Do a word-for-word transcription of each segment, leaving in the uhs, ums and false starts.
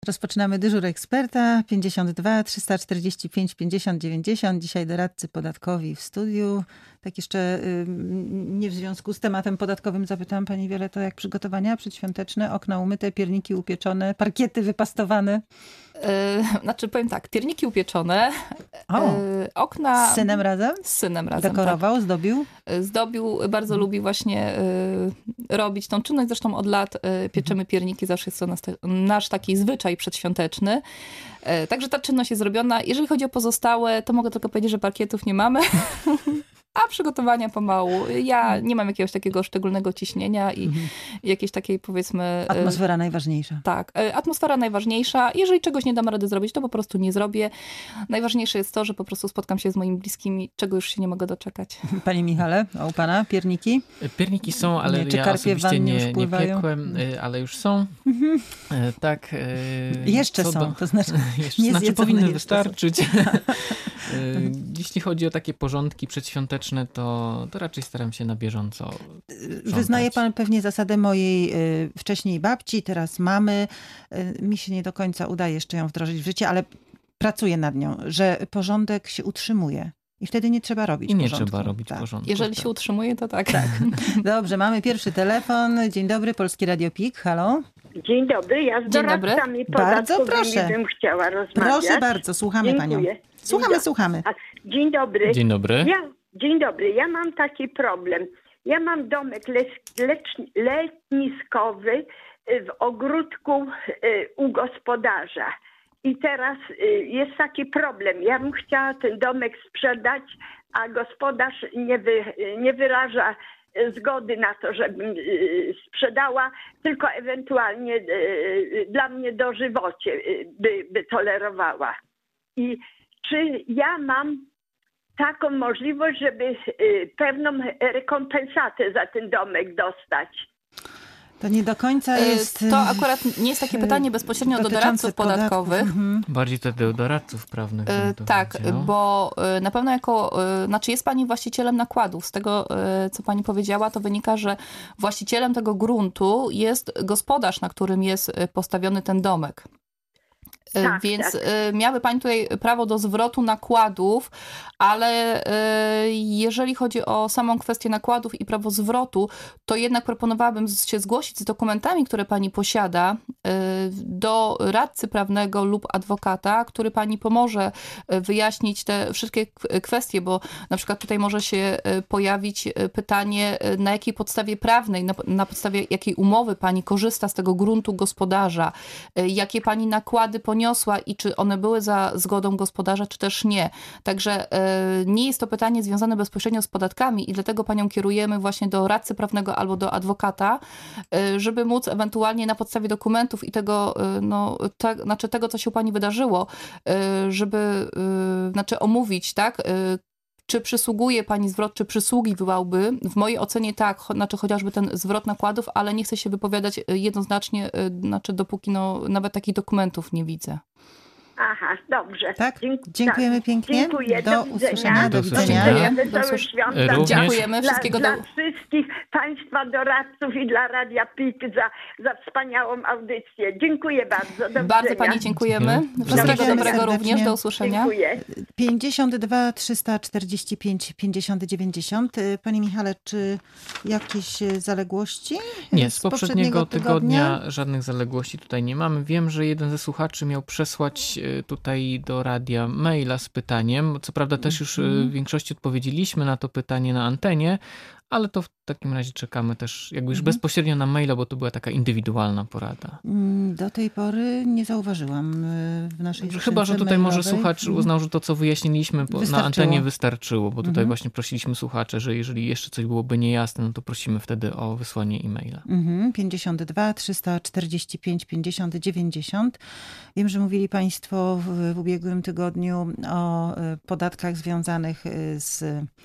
Rozpoczynamy dyżur eksperta pięćdziesiąt dwa trzysta czterdzieści pięć pięćdziesiąt dziewięćdziesiąt. Dzisiaj doradcy podatkowi w studiu. Tak jeszcze y, nie w związku z tematem podatkowym zapytałam pani Violetto, jak przygotowania przedświąteczne, okna umyte, pierniki upieczone, parkiety wypastowane? Yy, znaczy powiem tak, pierniki upieczone, O, yy, okna... Z synem razem? Z synem razem, Dekorował, tak. zdobił? Zdobił, bardzo lubi właśnie y, robić tą czynność. Zresztą od lat y, pieczemy pierniki, zawsze jest to nas, nasz taki zwyczaj przedświąteczny. Y, także ta czynność jest zrobiona. Jeżeli chodzi o pozostałe, to mogę tylko powiedzieć, że parkietów nie mamy. A przygotowania pomału. Ja nie mam jakiegoś takiego szczególnego ciśnienia i mhm. jakiejś takiej, powiedzmy... Atmosfera najważniejsza. Tak, atmosfera najważniejsza. Jeżeli czegoś nie dam rady zrobić, to po prostu nie zrobię. Najważniejsze jest to, że po prostu spotkam się z moimi bliskimi, czego już się nie mogę doczekać. Panie Michale, a u pana pierniki? Pierniki są, ale nie, ja osobiście nie, nie piekłem, ale już są. Mhm. Tak. Jeszcze są, do... to znaczy jeszcze, nie znaczy powinny wystarczyć. Jeśli chodzi o takie porządki przedświąteczne, To, to raczej staram się na bieżąco żądać. Wyznaje pan pewnie zasadę mojej y, wcześniej babci, teraz mamy. Y, mi się nie do końca udaje jeszcze ją wdrożyć w życie, ale pracuję nad nią, że porządek się utrzymuje. I wtedy nie trzeba robić I nie porządku. trzeba robić tak. porządku. Jeżeli tak. się utrzymuje, to tak. tak. Dobrze, mamy pierwszy telefon. Dzień dobry, Polskie Radio P I K. Halo? Dzień dobry, ja z Dzień doradcami Bardzo proszę. bym chciała rozmawiać. Proszę bardzo, słuchamy Dziękuję. panią. Słuchamy, Dzień słuchamy. Dzień dobry. Dzień dobry. Ja, dzień dobry, ja mam taki problem. Ja mam domek les- lecz- letniskowy w ogródku y, u gospodarza. I teraz y, jest taki problem. Ja bym chciała ten domek sprzedać, a gospodarz nie, wy, nie wyraża zgody na to, żebym y, sprzedała, tylko ewentualnie y, dla mnie dożywocie y, by, by tolerowała. I czy ja mam taką możliwość, żeby y, pewną rekompensatę za ten domek dostać? To nie do końca jest... To akurat nie jest takie pytanie bezpośrednio do doradców podatkowych. Mhm. Bardziej wtedy do doradców prawnych. Yy, tak, bo yy, na pewno jako... Yy, znaczy jest pani właścicielem nakładów. Z tego, yy, co pani powiedziała, to wynika, że właścicielem tego gruntu jest gospodarz, na którym jest postawiony ten domek. Tak, Więc tak. miały pani tutaj prawo do zwrotu nakładów, ale jeżeli chodzi o samą kwestię nakładów i prawo zwrotu, to jednak proponowałabym się zgłosić z dokumentami, które pani posiada, do radcy prawnego lub adwokata, który pani pomoże wyjaśnić te wszystkie kwestie, bo na przykład tutaj może się pojawić pytanie, na jakiej podstawie prawnej, na, na podstawie jakiej umowy pani korzysta z tego gruntu gospodarza, jakie pani nakłady poniosła i czy one były za zgodą gospodarza, czy też nie. Także nie jest to pytanie związane bezpośrednio z podatkami i dlatego panią kierujemy właśnie do radcy prawnego albo do adwokata, żeby móc ewentualnie na podstawie dokumentów i tego, no, te, znaczy tego, co się u pani wydarzyło, żeby znaczy omówić, tak, czy przysługuje pani zwrot, czy przysługiwałby. W mojej ocenie tak, znaczy chociażby ten zwrot nakładów, ale nie chcę się wypowiadać jednoznacznie, znaczy dopóki no, nawet takich dokumentów nie widzę. Aha, dobrze. Tak? Dziękujemy tak. pięknie. Dziękuję. Do, Do usłyszenia. Do Do widzenia. usłyszenia. Wesołych świąt. Również. Dziękujemy. Wszystkiego dla, do... dla wszystkich państwa doradców i dla Radia P I K za, za wspaniałą audycję. Dziękuję bardzo. Do Bardzo widzenia. pani dziękujemy. Dziękuję. Wszystkiego Pozdrawiamy dobrego serdecznie. również. Do usłyszenia. Dziękuję. pięćdziesiąt dwa trzysta czterdzieści pięć pięćdziesiąt dziewięćdziesiąt. Panie Michale, czy jakieś zaległości? Nie, z poprzedniego tygodnia żadnych zaległości tutaj nie mamy. Wiem, że jeden ze słuchaczy miał przesłać tutaj do radia maila z pytaniem. Co prawda też już w większości odpowiedzieliśmy na to pytanie na antenie, ale to w takim razie czekamy też jakby już mhm. bezpośrednio na maila, bo to była taka indywidualna porada. Do tej pory nie zauważyłam w naszej skrzynce Chyba, że tutaj mailowej. może słuchacz uznał, że to, co wyjaśniliśmy na antenie wystarczyło, bo tutaj mhm. właśnie prosiliśmy słuchacze, że jeżeli jeszcze coś byłoby niejasne, no to prosimy wtedy o wysłanie e-maila. Mhm. pięćdziesiąt dwa trzysta czterdzieści pięć pięćdziesiąt dziewięćdziesiąt. Wiem, że mówili państwo w, w ubiegłym tygodniu o podatkach związanych z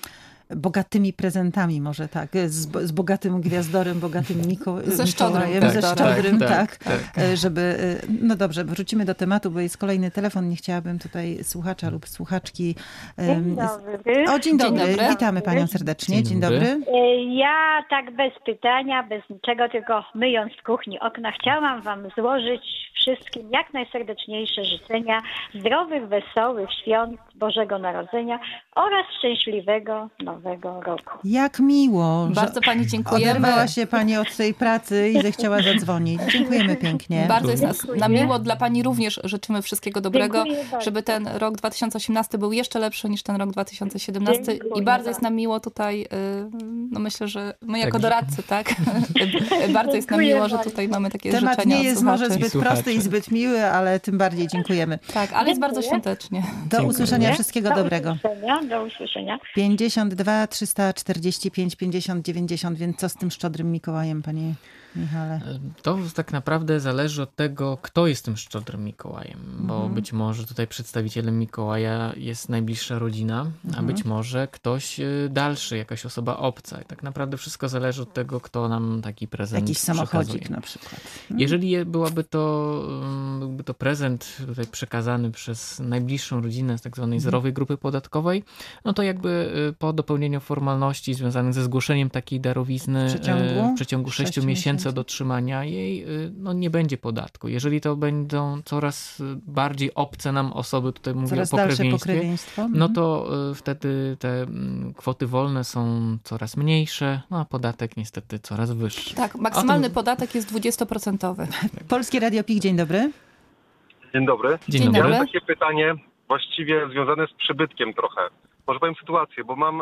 bogatymi prezentami, może tak, z, z bogatym gwiazdorem, bogatym Miko, ze Szczodrym, tak, ze tak, Szczodrym, tak, tak, tak, tak. żeby, no dobrze, wrócimy do tematu, bo jest kolejny telefon, nie chciałabym tutaj słuchacza lub słuchaczki. Dzień dobry. O, dzień dobry, Dzień dobry. witamy panią serdecznie, dzień, Dzień dobry. dobry. Ja tak bez pytania, bez niczego, tylko myjąc w kuchni okna, chciałam wam złożyć wszystkim jak najserdeczniejsze życzenia zdrowych, wesołych świąt Bożego Narodzenia oraz szczęśliwego Nowego Roku. Jak miło, Bardzo pani dziękujemy. oderwała się pani od tej pracy i zechciała zadzwonić. Dziękujemy pięknie. Bardzo jest nas Dziękuję. na miło. Dla pani również życzymy wszystkiego dobrego, Dziękuję bardzo. żeby ten rok dwa tysiące osiemnasty był jeszcze lepszy niż ten rok dwa tysiące siedemnasty. Dziękuję I bardzo jest nam miło tutaj, y, no myślę, że my jako Także- doradcy, tak? Bardzo jest nam Dziękuję miło, że bardzo. tutaj mamy takie Temat życzenia nie od jest słuchaczy. może zbyt Słuchaczy. prosty i zbyt miły, ale tym bardziej dziękujemy. Tak, ale jest bardzo Dziękuję. świątecznie. Do Dziękuję. usłyszenia, wszystkiego do dobrego. Usłyszenia, do usłyszenia. pięćdziesiąt dwa trzysta czterdzieści pięć pięćdziesiąt dziewięćdziesiąt, więc co z tym szczodrym Mikołajem, panie Michale? To tak naprawdę zależy od tego, kto jest tym szczodrym Mikołajem, bo Mhm. być może tutaj przedstawicielem Mikołaja jest najbliższa rodzina, a Mhm. być może ktoś y, dalszy, jakaś osoba obca. I tak naprawdę wszystko zależy od tego, kto nam taki prezent Jakiś samochodzik przekazuje. na przykład. Jeżeli je- byłaby to, ym, byłby to prezent tutaj przekazany przez najbliższą rodzinę z tak zwanej zerowej grupy podatkowej, no to jakby y, po dopełnieniu formalności związanych ze zgłoszeniem takiej darowizny W przeciągu y, w przeciągu sześciu sześciu miesięcy miesięcy. od otrzymania jej, y, no nie będzie podatku. Jeżeli to będą coraz y, bardziej obce nam osoby, tutaj mówię Coraz o dalsze pokrewieństwie, pokrewieństwo. no Mhm. to y, wtedy te mm, kwoty wolne są coraz mniejsze, no a podatek niestety coraz wyższy. Tak, maksymalny O tym- podatek jest dwudziestoprocentowy. Polskie Radio P I K, dzień dobry. Dzień dobry. Dzień, Dzień dobry. dobry. Ja mam takie pytanie właściwie związane z przybytkiem trochę. Może powiem sytuację, bo mam e,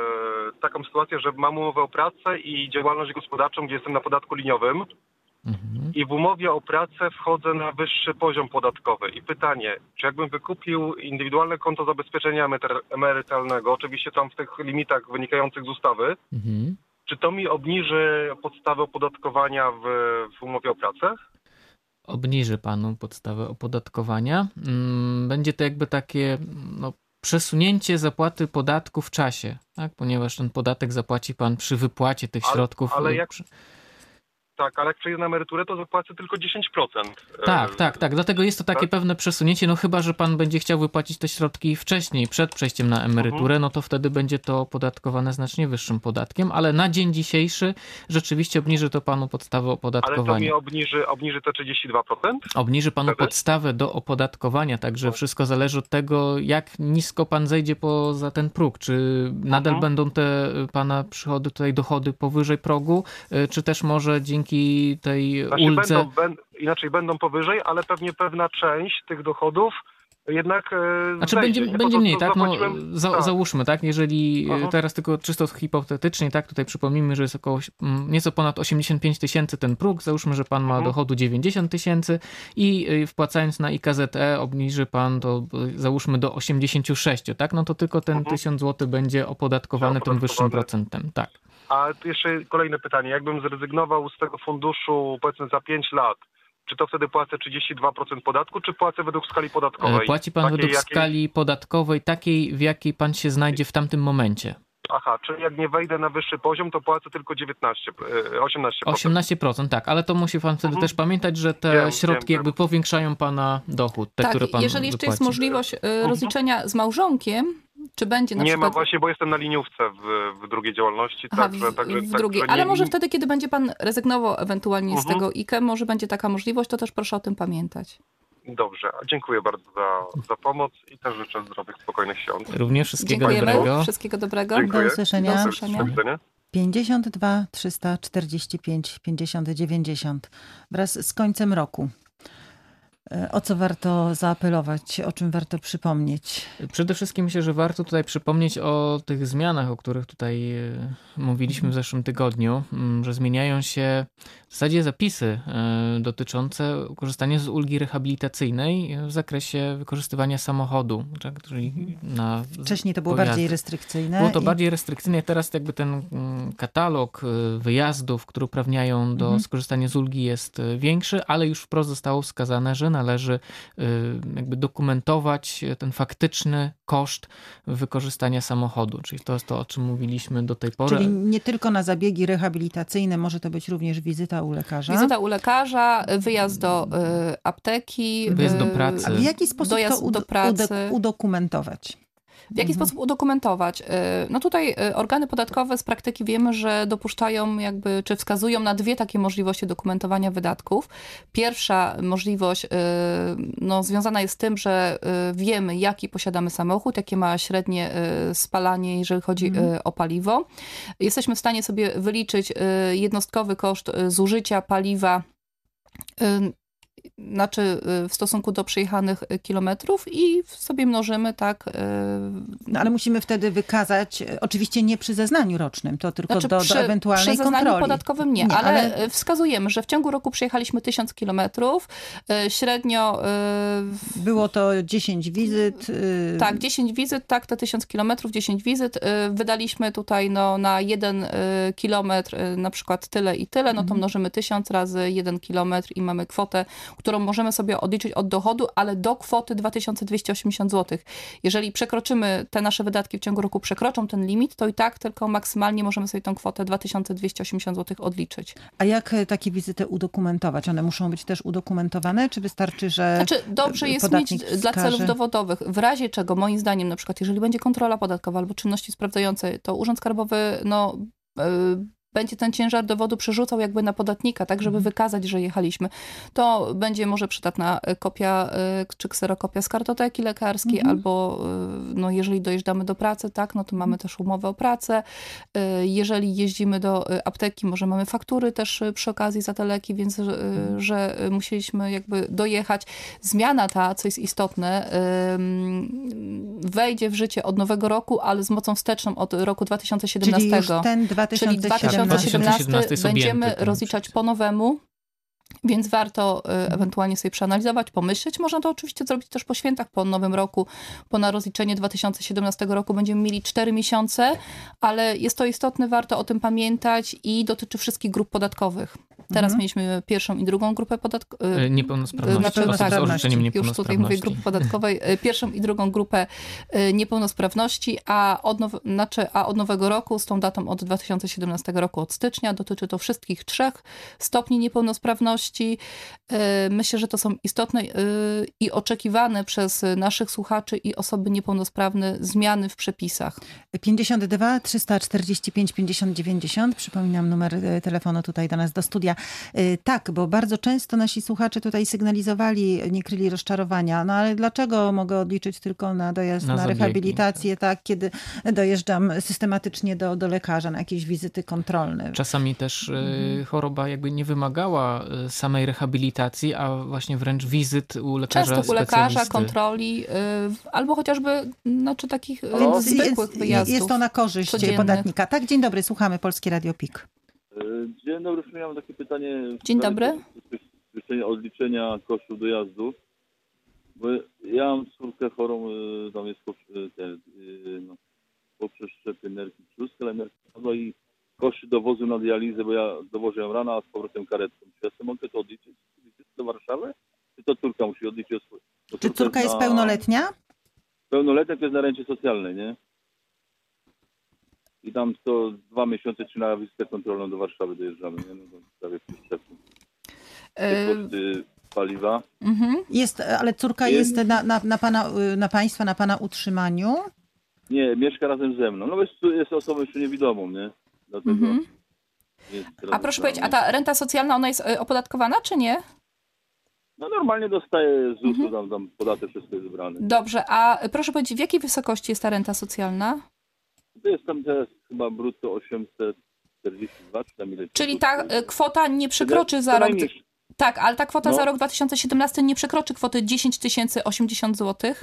taką sytuację, że mam umowę o pracę i działalność gospodarczą, gdzie jestem na podatku liniowym Mhm. i w umowie o pracę wchodzę na wyższy poziom podatkowy. I pytanie, czy jakbym wykupił indywidualne konto zabezpieczenia emerytar- emerytalnego, oczywiście tam w tych limitach wynikających z ustawy, Mhm. czy to mi obniży podstawę opodatkowania w, w umowie o pracę? Obniży panu podstawę opodatkowania. Mm, Będzie to jakby takie no, przesunięcie zapłaty podatku w czasie, tak? Ponieważ ten podatek zapłaci pan przy wypłacie tych Ale- środków. ale y, jak- przy- Tak, ale jak przejdę na emeryturę, to zapłacę tylko dziesięć procent. Tak, E, tak, tak. Dlatego jest to takie tak? pewne przesunięcie, no chyba, że pan będzie chciał wypłacić te środki wcześniej, przed przejściem na emeryturę, no to wtedy będzie to opodatkowane znacznie wyższym podatkiem, ale na dzień dzisiejszy rzeczywiście obniży to panu podstawę Ale to opodatkowania. mi obniży, obniży te trzydzieści dwa procent? Obniży panu Wtedy? podstawę do opodatkowania, także wszystko zależy od tego, jak nisko pan zejdzie poza ten próg. Czy nadal Mhm. będą te y, pana przychody, tutaj dochody powyżej progu, y, czy też może dzięki tej Znaczy uldze... będą, ben, inaczej będą powyżej, ale pewnie pewna część tych dochodów jednak e, Znaczy zejdzie, będzie, nie? będzie To, mniej, co tak? No, zapłaciłem- za, tak. Załóżmy, tak? Jeżeli Aha. teraz tylko czysto hipotetycznie, tak? Tutaj przypomnijmy, że jest około mm, nieco ponad osiemdziesiąt pięć tysięcy ten próg. Załóżmy, że pan ma Mhm. dochodu dziewięćdziesiąt tysięcy i y, wpłacając na I K Z E obniży pan to y, załóżmy do osiemdziesiąt sześć, tak? No to tylko ten Mhm. tysiąc złotych będzie opodatkowany tym wyższym Opodatkowany. procentem, tak. A tu jeszcze kolejne pytanie. Jakbym zrezygnował z tego funduszu powiedzmy za pięć lat, czy to wtedy płacę trzydzieści dwa procent podatku, czy płacę według skali E, podatkowej? Płaci pan Takiej, według jakiej- skali podatkowej takiej, w jakiej pan się znajdzie w tamtym momencie. Aha, czyli jak nie wejdę na wyższy poziom, to płacę tylko dziewiętnaście, e, osiemnaście procent. osiemnaście procent, tak, ale to musi pan wtedy Mhm. też pamiętać, że te Wiem, środki wiem, jakby wiem. powiększają pana dochód, te, Tak, które pan jeżeli jeszcze jest wypłaci. możliwość y, rozliczenia z małżonkiem, czy będzie na Nie przykład... ma właśnie, bo jestem na liniówce w, w drugiej działalności. Aha, także, w, także, w tak, drugiej. że Ale nie- może wtedy, kiedy będzie pan rezygnował ewentualnie z Mhm. tego I K E, może będzie taka możliwość, to też proszę o tym pamiętać. Dobrze, dziękuję bardzo za, za pomoc i też życzę zdrowych, spokojnych świąt. Również wszystkiego Dziękujemy. dobrego. Wszystkiego dobrego. Dziękuję. Do usłyszenia. Do usłyszenia. Do widzenia. pięćdziesiąt dwa trzysta czterdzieści pięć pięćdziesiąt dziewięćdziesiąt wraz z końcem roku. E, O co warto zaapelować, o czym warto przypomnieć? Przede wszystkim myślę, że warto tutaj przypomnieć o tych zmianach, o których tutaj e, mówiliśmy w zeszłym tygodniu, m, że zmieniają się w zasadzie zapisy e, dotyczące korzystania z ulgi rehabilitacyjnej w zakresie wykorzystywania samochodu. Tak, czyli na Wcześniej to było pojazdy. bardziej restrykcyjne. Było to i- bardziej restrykcyjne. Teraz jakby ten mm, katalog y, wyjazdów, które uprawniają do Mhm. skorzystania z ulgi jest y, większy, ale już wprost zostało wskazane, że należy jakby dokumentować ten faktyczny koszt wykorzystania samochodu. Czyli to jest to, o czym mówiliśmy do tej pory. Czyli nie tylko na zabiegi rehabilitacyjne, może to być również wizyta u lekarza? Wizyta u lekarza, wyjazd do y, apteki. Wyjazd do pracy. A w jaki sposób dojazd to ud- do pracy. udo- udokumentować? W jaki mhm. sposób udokumentować? No tutaj organy podatkowe z praktyki wiemy, że dopuszczają jakby, czy wskazują na dwie takie możliwości dokumentowania wydatków. Pierwsza możliwość no, związana jest z tym, że wiemy, jaki posiadamy samochód, jakie ma średnie spalanie, jeżeli chodzi mhm. o paliwo. Jesteśmy w stanie sobie wyliczyć jednostkowy koszt zużycia paliwa, znaczy w stosunku do przejechanych kilometrów i sobie mnożymy tak. No ale musimy wtedy wykazać, oczywiście nie przy zeznaniu rocznym, to tylko znaczy do, przy, do ewentualnej przy zeznaniu kontroli. podatkowym nie, nie ale, ale wskazujemy, że w ciągu roku przejechaliśmy tysiąc kilometrów, średnio... Było to dziesięć wizyt. Tak, dziesięć wizyt, tak, te tysiąc kilometrów, dziesięć wizyt. Wydaliśmy tutaj no, na jeden kilometr na przykład tyle i tyle, no to mnożymy tysiąc razy jeden kilometr i mamy kwotę, którą możemy sobie odliczyć od dochodu, ale do kwoty dwa tysiące dwieście osiemdziesiąt złotych. Jeżeli przekroczymy, te nasze wydatki w ciągu roku przekroczą ten limit, to i tak tylko maksymalnie możemy sobie tą kwotę dwa tysiące dwieście osiemdziesiąt złotych odliczyć. A jak takie wizyty udokumentować? One muszą być też udokumentowane, czy wystarczy, że Znaczy dobrze jest mieć wskaże... dla celów dowodowych, w razie czego moim zdaniem na przykład, jeżeli będzie kontrola podatkowa albo czynności sprawdzające, to Urząd Skarbowy no yy, będzie ten ciężar dowodu przerzucał jakby na podatnika, tak, żeby wykazać, że jechaliśmy. To będzie może przydatna kopia czy kserokopia z kartoteki lekarskiej, mhm. albo no, jeżeli dojeżdżamy do pracy, tak, no to mamy też umowę o pracę. Jeżeli jeździmy do apteki, może mamy faktury też przy okazji za te leki, więc mhm. że musieliśmy jakby dojechać. Zmiana ta, co jest istotne, wejdzie w życie od nowego roku, ale z mocą wsteczną od roku dwa tysiące siedemnastego. Czyli już ten dwa tysiące siedemnasty. dwa tysiące siedemnasty będziemy rozliczać po nowemu, więc warto y, ewentualnie sobie przeanalizować, pomyśleć. Można to oczywiście zrobić też po świętach, po nowym roku, po na rozliczenie dwa tysiące siedemnastego roku będziemy mieli cztery miesiące, ale jest to istotne, warto o tym pamiętać i dotyczy wszystkich grup podatkowych. Teraz mhm. mieliśmy pierwszą i drugą grupę podatkową. Niepełnosprawności. Znaczy, tak, już tutaj mówię grupy podatkowej. Pierwszą i drugą grupę niepełnosprawności, a od, now, znaczy, a od nowego roku, z tą datą od dwa tysiące siedemnastego roku, od stycznia, dotyczy to wszystkich trzech stopni niepełnosprawności. Myślę, że to są istotne i oczekiwane przez naszych słuchaczy i osoby niepełnosprawne zmiany w przepisach. pięćdziesiąt dwa trzysta czterdzieści pięć pięćdziesiąt dziewięćdziesiąt. Przypominam numer telefonu tutaj do nas do studia. Tak, bo bardzo często nasi słuchacze tutaj sygnalizowali, nie kryli rozczarowania. No ale dlaczego mogę odliczyć tylko na dojazd na, na zabiegi, rehabilitację, tak. tak, kiedy dojeżdżam systematycznie do, do lekarza na jakieś wizyty kontrolne. Czasami też mhm. choroba jakby nie wymagała samej rehabilitacji, a właśnie wręcz wizyt u lekarza Często u lekarza, kontroli, yy, albo chociażby znaczy takich Więc zwykłych jest, wyjazdów. Jest to na korzyść codziennych. Podatnika. Tak, dzień dobry, słuchamy. Polskie Radio P I K. Dzień dobry, miałem takie pytanie. Dzień dobry. Odliczenia kosztów dojazdu. Bo ja mam córkę chorą, tam jest no, poprzeszczepy nerki brzuszka, no i koszty dowozu na dializę, bo ja dowożę ją rano, a z powrotem karetką. Czy ja sobie mogę to odliczyć do Warszawy? Czy to córka musi odliczyć? Czy córka jest na... pełnoletnia? Pełnoletnia to jest na rencie socjalnej, nie? I tam to dwa miesiące czy na wizytę kontrolną do Warszawy dojeżdżamy, nie? No to prawie przeszczepy. Koszty paliwa. Mhm. Jest, ale córka jest, jest na, na, na, pana, na państwa, na pana utrzymaniu? Nie, mieszka razem ze mną. No jest, jest osobą jeszcze niewidomą, nie? Dlatego mhm. A proszę powiedzieć, a ta renta socjalna, ona jest opodatkowana, czy nie? No normalnie dostaje z zusu, mhm. tam, tam podatek, wszystko jest zebrane. Dobrze, a proszę powiedzieć, w jakiej wysokości jest ta renta socjalna? To jest tam teraz chyba brutto osiemset czterdzieści dwa, czy tam ile. Czyli ta kwota nie przekroczy za rok... Tak, ale ta kwota no. za rok dwa tysiące siedemnasty nie przekroczy kwoty dziesięć tysięcy osiemdziesiąt złotych?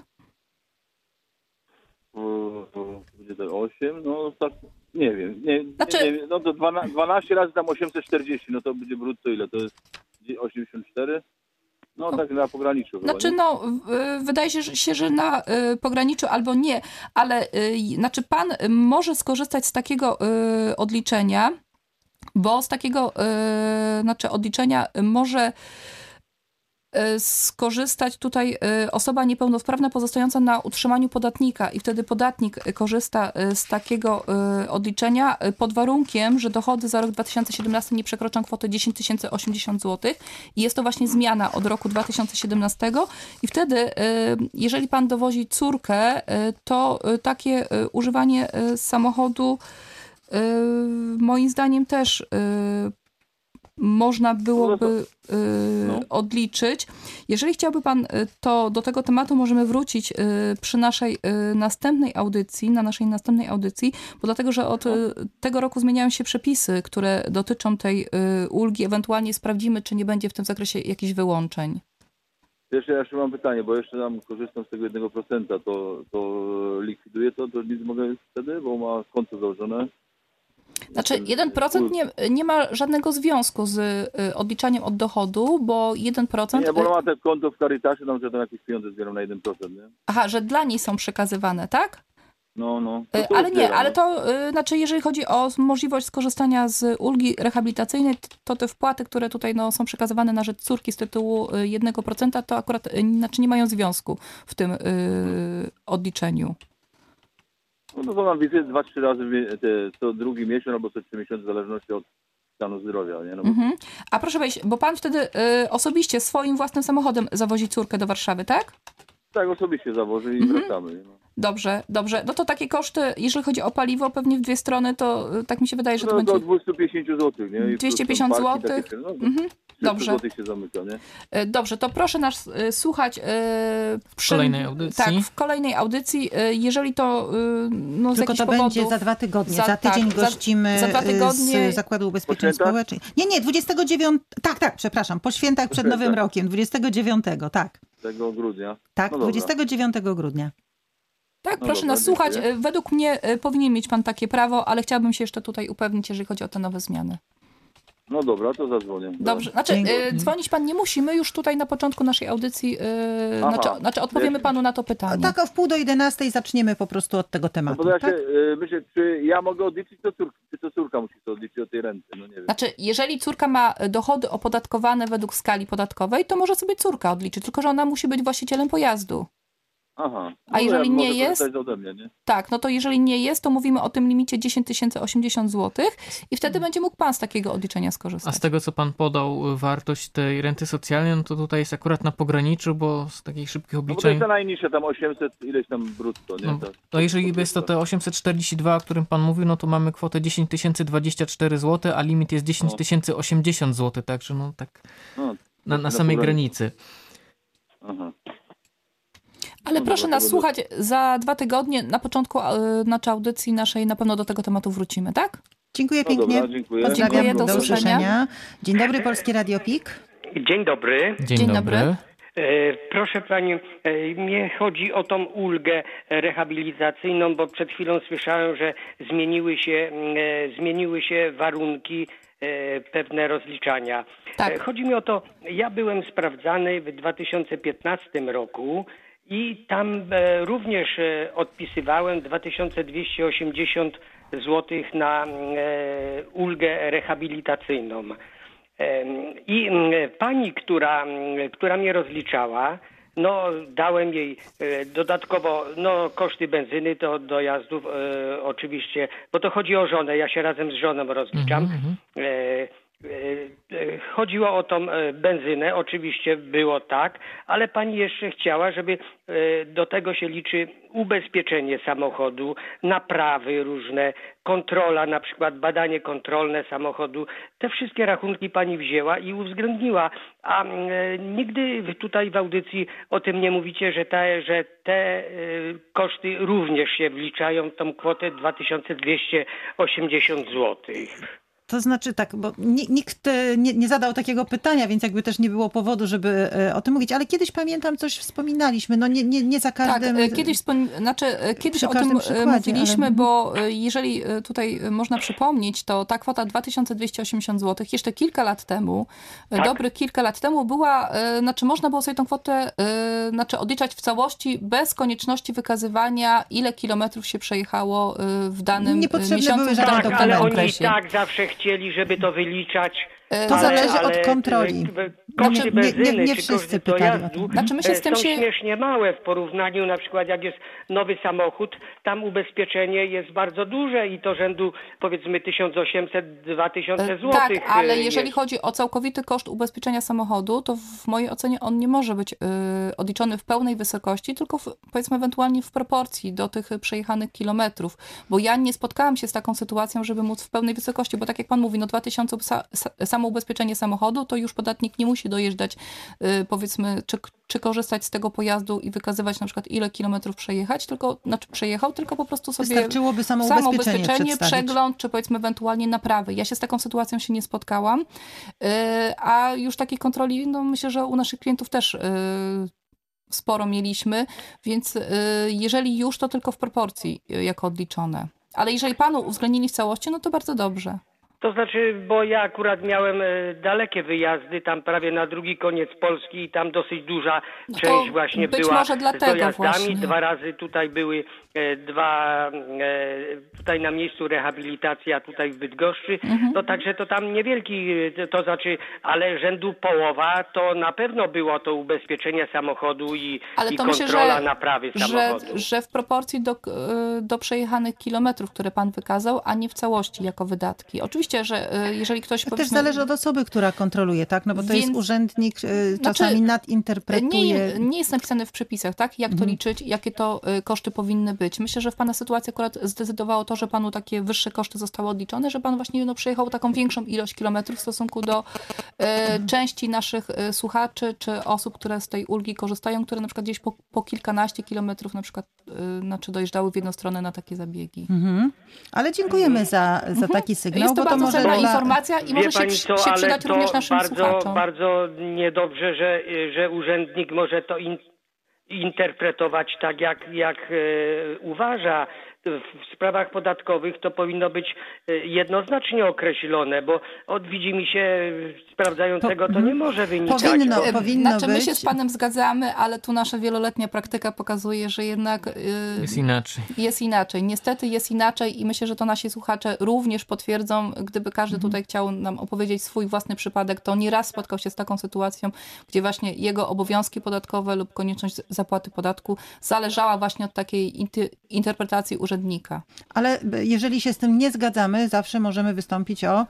Będzie to osiem, no tak, nie wiem. Nie, znaczy... nie, nie, no to dwanaście razy tam osiemset czterdzieści, no to będzie brutto ile? To jest osiemdziesiąt cztery? No, no tak na pograniczu. Znaczy chyba, no, wydaje się, że na pograniczu albo nie, ale znaczy pan może skorzystać z takiego odliczenia, bo z takiego znaczy odliczenia może skorzystać tutaj osoba niepełnosprawna pozostająca na utrzymaniu podatnika i wtedy podatnik korzysta z takiego odliczenia pod warunkiem, że dochody za rok dwa tysiące siedemnasty nie przekroczą kwoty dziesięć tysięcy osiemdziesiąt złotych i jest to właśnie zmiana od roku dwa tysiące siedemnastego i wtedy, jeżeli pan dowozi córkę, to takie używanie samochodu moim zdaniem też można byłoby no. odliczyć. Jeżeli chciałby pan, to do tego tematu możemy wrócić przy naszej następnej audycji, na naszej następnej audycji, bo dlatego, że od tego roku zmieniają się przepisy, które dotyczą tej ulgi. Ewentualnie sprawdzimy, czy nie będzie w tym zakresie jakichś wyłączeń. Jeszcze, jeszcze mam pytanie, bo jeszcze tam korzystam z tego jednego procenta, to, to likwiduje to, to nic mogę wtedy, bo ma konto założone. Znaczy jeden procent nie, nie ma żadnego związku z y, odliczaniem od dochodu, bo jeden procent... Nie, bo ma te konto w Caritasie, tam, że tam jakieś pieniądze zbieram na jeden procent, nie? Aha, że dla niej są przekazywane, tak? No, no. Y, ale nie, zbieram, ale to y, znaczy jeżeli chodzi o możliwość skorzystania z ulgi rehabilitacyjnej, to te wpłaty, które tutaj no, są przekazywane na rzecz córki z tytułu jednego procenta, to akurat y, znaczy nie mają związku w tym y, odliczeniu. No to, to mam wizytę dwa, trzy razy te, co drugi miesiąc albo co trzy miesiące w zależności od stanu zdrowia. Nie? No bo... mhm. A proszę wejść, bo pan wtedy y, osobiście swoim własnym samochodem zawozi córkę do Warszawy, tak? Tak, osobiście zawożę i mhm. wracamy. No. Dobrze, dobrze. No to takie koszty, jeżeli chodzi o paliwo, pewnie w dwie strony, to y, tak mi się wydaje, że no, to będzie... do dwieście pięćdziesiąt złotych, nie? I dwieście pięćdziesiąt złotych? No, mhm. Dobrze. Się zamyka, nie? Dobrze, to proszę nas y, słuchać y, przy... w kolejnej audycji. Tak, w kolejnej audycji. Y, jeżeli to y, no, z Tylko to powodów, będzie za dwa tygodnie. Za, za tydzień tak, gościmy za, za dwa tygodnie... z Zakładu Ubezpieczeń Społecznych. Nie, nie, dwudziestego dziewiątego. Tak, tak, przepraszam. Po świętach przed Nowym Rokiem. dwudziestego dziewiątego, tak. tego grudnia. Tak, no dwudziestego dziewiątego grudnia. Tak, no proszę dobra, nas słuchać. dziękuję. Według mnie powinien mieć pan takie prawo, ale chciałabym się jeszcze tutaj upewnić, jeżeli chodzi o te nowe zmiany. No dobra, to zadzwonię. Dobrze, znaczy y, dzwonić pan nie musi. My już tutaj na początku naszej audycji, y, znaczy, znaczy odpowiemy panu na to pytanie. Tak, o wpół do jedenastej zaczniemy po prostu od tego tematu. No bo ja tak? się, y, myślę, czy ja mogę odliczyć to córka, czy to córka musi to odliczyć od tej renty, no nie wiem. Znaczy, jeżeli córka ma dochody opodatkowane według skali podatkowej, to może sobie córka odliczyć, tylko że ona musi być właścicielem pojazdu. Aha. No A jeżeli ja nie jest, ode mnie, nie? tak, no to jeżeli nie jest, to mówimy o tym limicie dziesięć tysięcy osiemdziesiąt złotych i wtedy będzie mógł pan z takiego odliczenia skorzystać. A z tego, co pan podał, wartość tej renty socjalnej, no to tutaj jest akurat na pograniczu, bo z takich szybkich obliczeń... No bo to jest ta najniższa, tam osiemset ileś tam brutto, nie? No, to jeżeli jest to te osiemset czterdzieści dwa, o którym pan mówił, no to mamy kwotę dziesięć tysięcy dwadzieścia cztery złote, a limit jest dziesięć tysięcy osiemdziesiąt złotych, także no tak no, na, na samej granicy. Aha. Ale no proszę dobra, nas słuchać za dwa tygodnie. Na początku znaczy audycji naszej na pewno do tego tematu wrócimy, tak? Dziękuję no pięknie. Dobra, dziękuję. Pozdrawiam, dziękuję, do, do usłyszenia. usłyszenia. Dzień dobry, Polskie Radio P I K. Dzień dobry. Dzień, Dzień dobry. dobry. E, proszę pani, e, mnie chodzi o tą ulgę rehabilitacyjną, bo przed chwilą słyszałem, że zmieniły się, e, zmieniły się warunki e, pewne rozliczania. Tak. E, chodzi mi o to, ja byłem sprawdzany w dwa tysiące piętnastym roku i tam e, również e, odpisywałem dwa tysiące dwieście osiemdziesiąt złotych na e, ulgę rehabilitacyjną. I pani, która, która mnie rozliczała, no dałem jej dodatkowo no, koszty benzyny do dojazdów e, oczywiście, bo to chodzi o żonę, ja się razem z żoną rozliczam. Mm-hmm. e, Chodziło o tą benzynę, oczywiście było tak, ale pani jeszcze chciała, żeby do tego się liczy ubezpieczenie samochodu, naprawy różne, kontrola, na przykład badanie kontrolne samochodu. Te wszystkie rachunki pani wzięła i uwzględniła, a nigdy tutaj w audycji o tym nie mówicie, że te, że te koszty również się wliczają w tą kwotę dwa tysiące dwieście osiemdziesiąt złotych. To znaczy tak, bo nikt nie, nie zadał takiego pytania, więc jakby też nie było powodu, żeby o tym mówić, ale kiedyś pamiętam, coś wspominaliśmy, no nie, nie, nie za każdym... Tak, kiedyś, znaczy, kiedyś o tym mówiliśmy, ale... bo jeżeli tutaj można przypomnieć, to ta kwota dwa tysiące dwieście osiemdziesiąt złotych jeszcze kilka lat temu, tak. dobrych kilka lat temu była, znaczy można było sobie tą kwotę znaczy odliczać w całości bez konieczności wykazywania, ile kilometrów się przejechało w danym Niepotrzebne miesiącu. Były żadne tak, ale oni okresie. tak zawsze chcieli, żeby to wyliczać. To ale, zależy ale od kontroli. Koszty nie, benzyny nie, nie czy wszyscy koszty pytali o dojazdu to. Znaczy my się z tym są się- śmiesznie małe w porównaniu, na przykład jak jest nowy samochód, tam ubezpieczenie jest bardzo duże i to rzędu powiedzmy tysiąc osiemset do dwa tysiące złotych. Tak, ale e, jeżeli jest. chodzi o całkowity koszt ubezpieczenia samochodu, to w mojej ocenie on nie może być y, odliczony w pełnej wysokości, tylko w, powiedzmy ewentualnie w proporcji do tych przejechanych kilometrów, bo ja nie spotkałam się z taką sytuacją, żeby móc w pełnej wysokości, bo tak jak pan mówi, no dwa tysiące sa, sa, samo ubezpieczenie samochodu, to już podatnik nie musi dojeżdżać, y, powiedzmy, czy, czy korzystać z tego pojazdu i wykazywać na przykład ile kilometrów przejechać, tylko, znaczy przejechał, tylko po prostu sobie Wystarczyłoby samo samo ubezpieczenie ubezpieczenie, przedstawić. przegląd, czy powiedzmy ewentualnie naprawy. Ja się z taką sytuacją się nie spotkałam, yy, a już takiej kontroli, no myślę, że u naszych klientów też yy, sporo mieliśmy, więc yy, jeżeli już, to tylko w proporcji yy, jako odliczone. Ale jeżeli panu uwzględnili w całości, no to bardzo dobrze. To znaczy, bo ja akurat miałem e, dalekie wyjazdy, tam prawie na drugi koniec Polski i tam dosyć duża No to część właśnie być była może z dlatego dojazdami. właśnie. Dwa razy tutaj były e, dwa, e, tutaj na miejscu rehabilitacja, tutaj w Bydgoszczy. Mhm. No także to tam niewielki, e, to znaczy, ale rzędu połowa to na pewno było to ubezpieczenie samochodu i, Ale i to myślę, kontrola że, naprawy że, samochodu. że w proporcji do, yy, do przejechanych kilometrów, które pan wykazał, a nie w całości jako wydatki. Oczywiście, że yy, jeżeli ktoś To powiedzmy... też zależy od osoby, która kontroluje, tak? No bo to Więc- jest urzędnik, y, Znaczy, czasami nadinterpretuje. Nie, nie jest napisane w przepisach, tak? Jak to Mhm. liczyć, jakie to y, koszty powinny być. Myślę, że w pana sytuacji akurat zdecydowało to, że panu takie wyższe koszty zostały odliczone, że pan właśnie no, przejechał taką większą ilość kilometrów w stosunku do y, części naszych y, słuchaczy, czy osób, które z tej ulgi korzystają, które na przykład gdzieś po, po kilkanaście kilometrów na przykład y, znaczy dojeżdżały w jedną stronę na takie zabiegi. Mhm. Ale dziękujemy za, za taki sygnał, Jest to bo to bardzo może cenna dla... informacja i Wie może się, pani przy- co, się ale przydać to również naszym bardzo, słuchaczom. bardzo niedobrze, że, że urzędnik może to in, interpretować tak, jak, jak e, uważa. W sprawach podatkowych to powinno być e, jednoznacznie określone, bo od widzi mi się sprawdzającego to nie może wynikać. Powinno, bo- powinno Znaczy my być. się z panem zgadzamy, ale tu nasza wieloletnia praktyka pokazuje, że jednak y, Jest inaczej. jest inaczej. Niestety jest inaczej i myślę, że to nasi słuchacze również potwierdzą. Gdyby każdy tutaj chciał nam opowiedzieć swój własny przypadek, to nieraz spotkał się z taką sytuacją, gdzie właśnie jego obowiązki podatkowe lub konieczność zapłaty podatku zależała właśnie od takiej inty, interpretacji urzędnika. Ale jeżeli się z tym nie zgadzamy, zawsze możemy wystąpić o...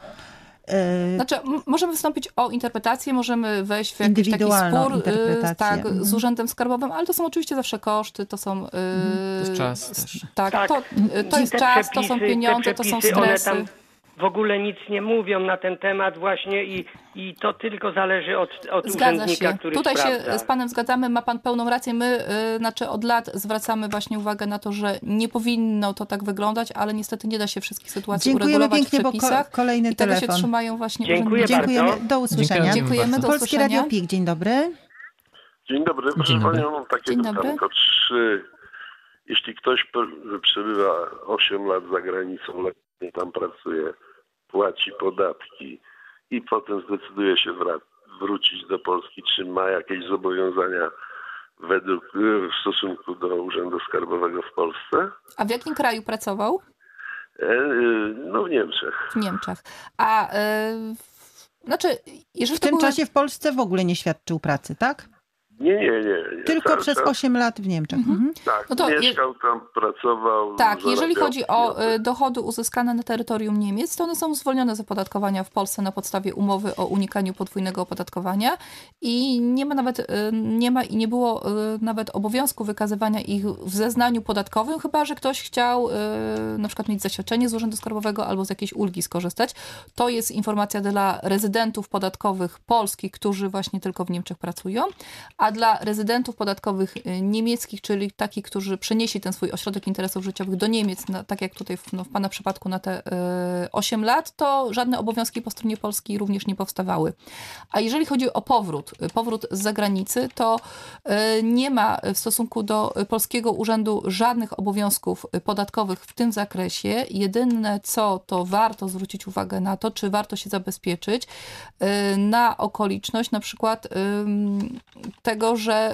y, Znaczy, m- możemy wystąpić o interpretację, możemy wejść w jakiś taki Indywidualną spór y, interpretację. tak, Mhm. z urzędem skarbowym, ale to są oczywiście zawsze koszty, to są... y, To jest czas też. Tak, Tak. to, to jest Te czas, to są przepisy, te pieniądze, to są przepisy, one stresy. tam w ogóle nic nie mówią na ten temat właśnie i, i to tylko zależy od, od Zgadza urzędnika, się. który Tutaj sprawdza. się z panem zgadzamy, ma pan pełną rację. My y, znaczy od lat zwracamy właśnie uwagę na to, że nie powinno to tak wyglądać, ale niestety nie da się wszystkich sytuacji Dziękujemy uregulować pięknie, w bo ko- przepisach. kolejny I tego się telefon. trzymają właśnie Dziękuję urzędnicy. bardzo. Dziękujemy. Do usłyszenia. Dziękujemy, do Polskie Radio usłyszenia. P I K, dzień dobry. Dzień dobry, proszę Dzień dobry. Panią, mam takie Dzień dobry. pytanko. Czy jeśli ktoś pe- przebywa osiem lat za granicą, legalnie tam pracuje, płaci podatki i potem zdecyduje się wra- wrócić do Polski, czy ma jakieś zobowiązania według, w stosunku do Urzędu Skarbowego w Polsce? A w jakim kraju pracował? E, no w Niemczech. W Niemczech. A y, w- znaczy, jeżeli W to tym były... czasie w Polsce w ogóle nie świadczył pracy, tak? Nie, nie, nie. nie. Tylko Cały przez czas. osiem lat w Niemczech. Mhm. Tak, No to je- mieszkał tam, pracował. Tak, jeżeli zarabiał chodzi o pieniądze. y, dochody uzyskane na terytorium Niemiec, to one są zwolnione z opodatkowania w Polsce na podstawie umowy o unikaniu podwójnego opodatkowania i nie ma nawet, y, nie ma i nie było y, nawet obowiązku wykazywania ich w zeznaniu podatkowym, chyba że ktoś chciał y, na przykład mieć zaświadczenie z Urzędu Skarbowego albo z jakiejś ulgi skorzystać. To jest informacja dla rezydentów podatkowych polskich, którzy właśnie tylko w Niemczech pracują, a dla rezydentów podatkowych y, niemieckich, czyli takich, którzy przenieśli ten swój ośrodek interesów życiowych do Niemiec, na, tak jak tutaj w, no, w pana przypadku na te y, osiem lat, to żadne obowiązki po stronie polskiej również nie powstawały. A jeżeli chodzi o powrót, y, powrót z zagranicy, to y, nie ma w stosunku do polskiego urzędu żadnych obowiązków y, podatkowych w tym zakresie. Jedyne co, to warto zwrócić uwagę na to, czy warto się zabezpieczyć y, na okoliczność na przykład y, tego, że y, powinien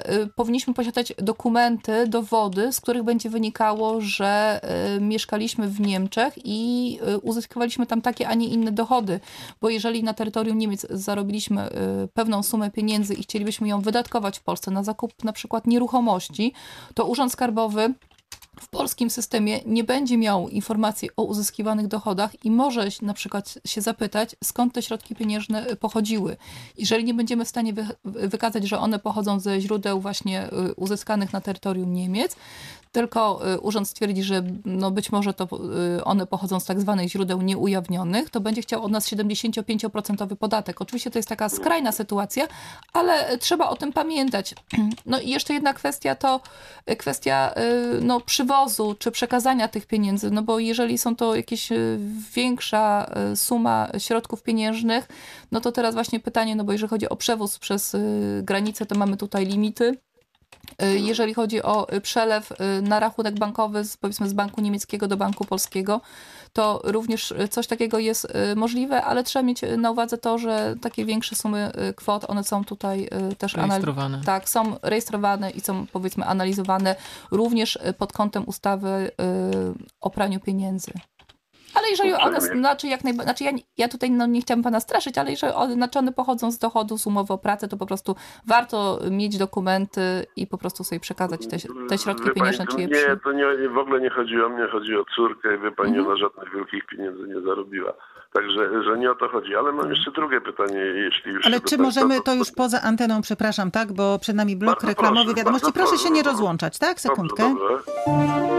powinniśmy posiadać dokumenty, dowody, z których będzie wynikało, że y, mieszkaliśmy w Niemczech i y, uzyskiwaliśmy tam takie, a nie inne dochody. Bo jeżeli na terytorium Niemiec zarobiliśmy y, pewną sumę pieniędzy i chcielibyśmy ją wydatkować w Polsce na zakup na przykład nieruchomości, to Urząd Skarbowy w polskim systemie nie będzie miał informacji o uzyskiwanych dochodach i może na przykład się zapytać, skąd te środki pieniężne pochodziły. Jeżeli nie będziemy w stanie wy, wykazać, że one pochodzą ze źródeł właśnie uzyskanych na terytorium Niemiec, tylko urząd stwierdzi, że no być może to one pochodzą z tak zwanych źródeł nieujawnionych, to będzie chciał od nas siedemdziesięciopięcioprocentowy podatek. Oczywiście to jest taka skrajna sytuacja, ale trzeba o tym pamiętać. No i jeszcze jedna kwestia to kwestia no, przywozu czy przekazania tych pieniędzy, no bo jeżeli są to jakieś większa suma środków pieniężnych, no to teraz właśnie pytanie, no bo jeżeli chodzi o przewóz przez granicę, to mamy tutaj limity. Jeżeli chodzi o przelew na rachunek bankowy, z, powiedzmy z banku niemieckiego do banku polskiego, to również coś takiego jest możliwe, ale trzeba mieć na uwadze to, że takie większe sumy kwot, one są tutaj też rejestrowane. Anali- tak, są rejestrowane i są powiedzmy analizowane również pod kątem ustawy o praniu pieniędzy. Ale jeżeli one, znaczy jak najbardziej, znaczy ja, ja tutaj no nie chciałam pana straszyć, ale jeżeli one, znaczy one pochodzą z dochodu, z umowy o pracę, to po prostu warto mieć dokumenty i po prostu sobie przekazać te, te środki Wie pieniężne, pani, czy je nie, przy... to nie, w ogóle nie chodzi o mnie, chodzi o córkę i wie pani, Mhm. ona żadnych wielkich pieniędzy nie zarobiła. Także, że nie o to chodzi. Ale mam jeszcze drugie pytanie, jeśli już... Ale się czy do możemy, państwa- to już poza anteną, przepraszam, tak, bo przed nami blok Bardzo reklamowy proszę, wiadomości. bardzo Proszę proszę. się nie rozłączać, tak? Sekundkę. Dobrze, dobrze.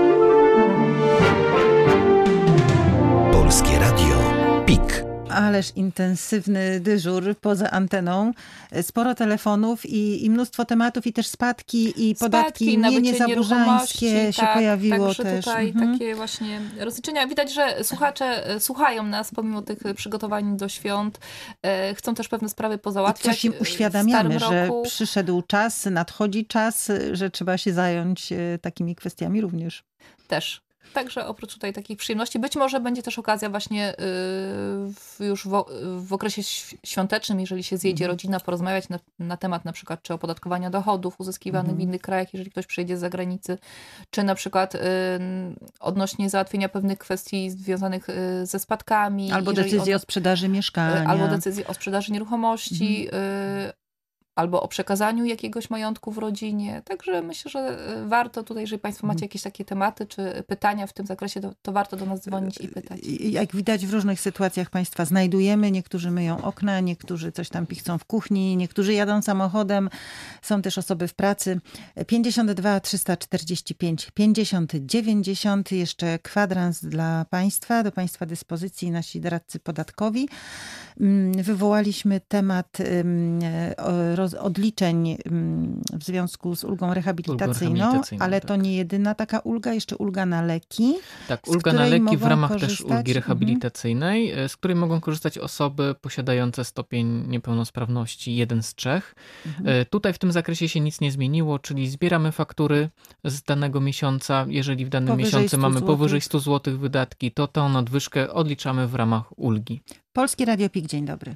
Polskie Radio PiK. Ależ intensywny dyżur poza anteną. Sporo telefonów i, i mnóstwo tematów i też spadki i podatki mienie zaburzańskie się tak, pojawiło także też. tutaj Mhm. takie właśnie rozliczenia. Widać, że słuchacze słuchają nas pomimo tych przygotowań do świąt. E, chcą też pewne sprawy I pozałatwiać. coś im w uświadamiamy, starym że roku. przyszedł czas, nadchodzi czas, że trzeba się zająć e, takimi kwestiami również. Też. Także oprócz tutaj takich przyjemności, być może będzie też okazja właśnie yy, w, już w, w okresie świątecznym, jeżeli się zjedzie Mhm. rodzina, porozmawiać na, na temat na przykład czy opodatkowania dochodów uzyskiwanych Mhm. w innych krajach, jeżeli ktoś przyjedzie z zagranicy, czy na przykład yy, odnośnie załatwienia pewnych kwestii związanych yy, ze spadkami. Albo jeżeli decyzję od- o sprzedaży mieszkania. Albo decyzję o sprzedaży nieruchomości, yy, albo o przekazaniu jakiegoś majątku w rodzinie. Także myślę, że warto tutaj, jeżeli państwo macie jakieś takie tematy czy pytania w tym zakresie, to, to warto do nas dzwonić i pytać. I Jak widać w różnych sytuacjach państwa znajdujemy, niektórzy myją okna, niektórzy coś tam pichcą w kuchni, niektórzy jadą samochodem, są też osoby w pracy. pięćdziesiąt dwa trzysta czterdzieści pięć pięćdziesiąt dziewięćdziesiąt, jeszcze kwadrans dla państwa, do państwa dyspozycji nasi doradcy podatkowi. Wywołaliśmy temat roz- odliczeń w związku z ulgą rehabilitacyjną, Ulgą rehabilitacyjną, ale tak. to nie jedyna taka ulga, jeszcze ulga na leki. Tak, z ulga na której leki w mogą ramach też korzystać. ulgi rehabilitacyjnej, z której mogą korzystać osoby posiadające stopień niepełnosprawności jeden z trzech. Mhm. Tutaj w tym zakresie się nic nie zmieniło, czyli zbieramy faktury z danego miesiąca. Jeżeli w danym Powyżej miesiącu sto mamy złotych. powyżej sto złotych wydatki, to tą nadwyżkę odliczamy w ramach ulgi. Polskie Radio PiK, dzień dobry.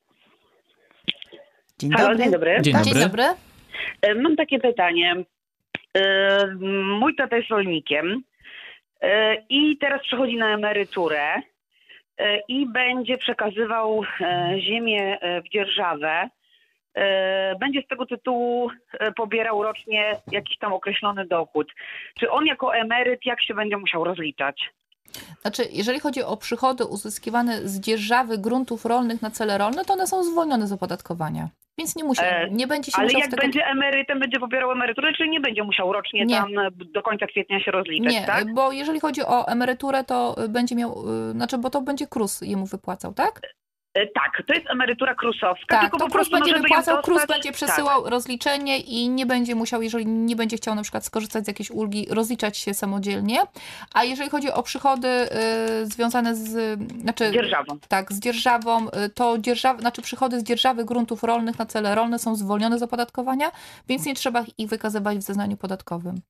Dzień Halo, dobry. dzień dobry. Dzień Tak. dobry. Dzień dobry. E, Mam takie pytanie. E, Mój tata jest rolnikiem e, i teraz przechodzi na emeryturę e, i będzie przekazywał e, ziemię e, w dzierżawę. E, Będzie z tego tytułu e, pobierał rocznie jakiś tam określony dochód. Czy on jako emeryt jak się będzie musiał rozliczać? Znaczy, jeżeli chodzi o przychody uzyskiwane z dzierżawy gruntów rolnych na cele rolne, to one są zwolnione z opodatkowania. Więc nie musi, E, nie będzie się Ale musiał jak z tego... będzie emerytem, będzie pobierał emeryturę, czyli nie będzie musiał rocznie Nie. tam e, do końca kwietnia się rozliczać, Nie, tak? bo jeżeli chodzi o emeryturę, to będzie miał, y, znaczy, bo to będzie KRUS jemu wypłacał, tak? E, Tak, to jest emerytura krusowska, Tak, tylko to po KRUS prostu no, będzie żeby ją wypłacał, KRUS dostać- będzie przesyłał rozliczenie i nie będzie musiał, jeżeli nie będzie chciał na przykład skorzystać z jakiejś ulgi, rozliczać się samodzielnie. A jeżeli chodzi o przychody y, związane z... Znaczy, Tak, dzierżawą. Tak, z dzierżawą, y, to dzierżaw, znaczy przychody z dzierżawy gruntów rolnych na cele rolne są zwolnione z opodatkowania, więc nie trzeba ich wykazywać w zeznaniu podatkowym.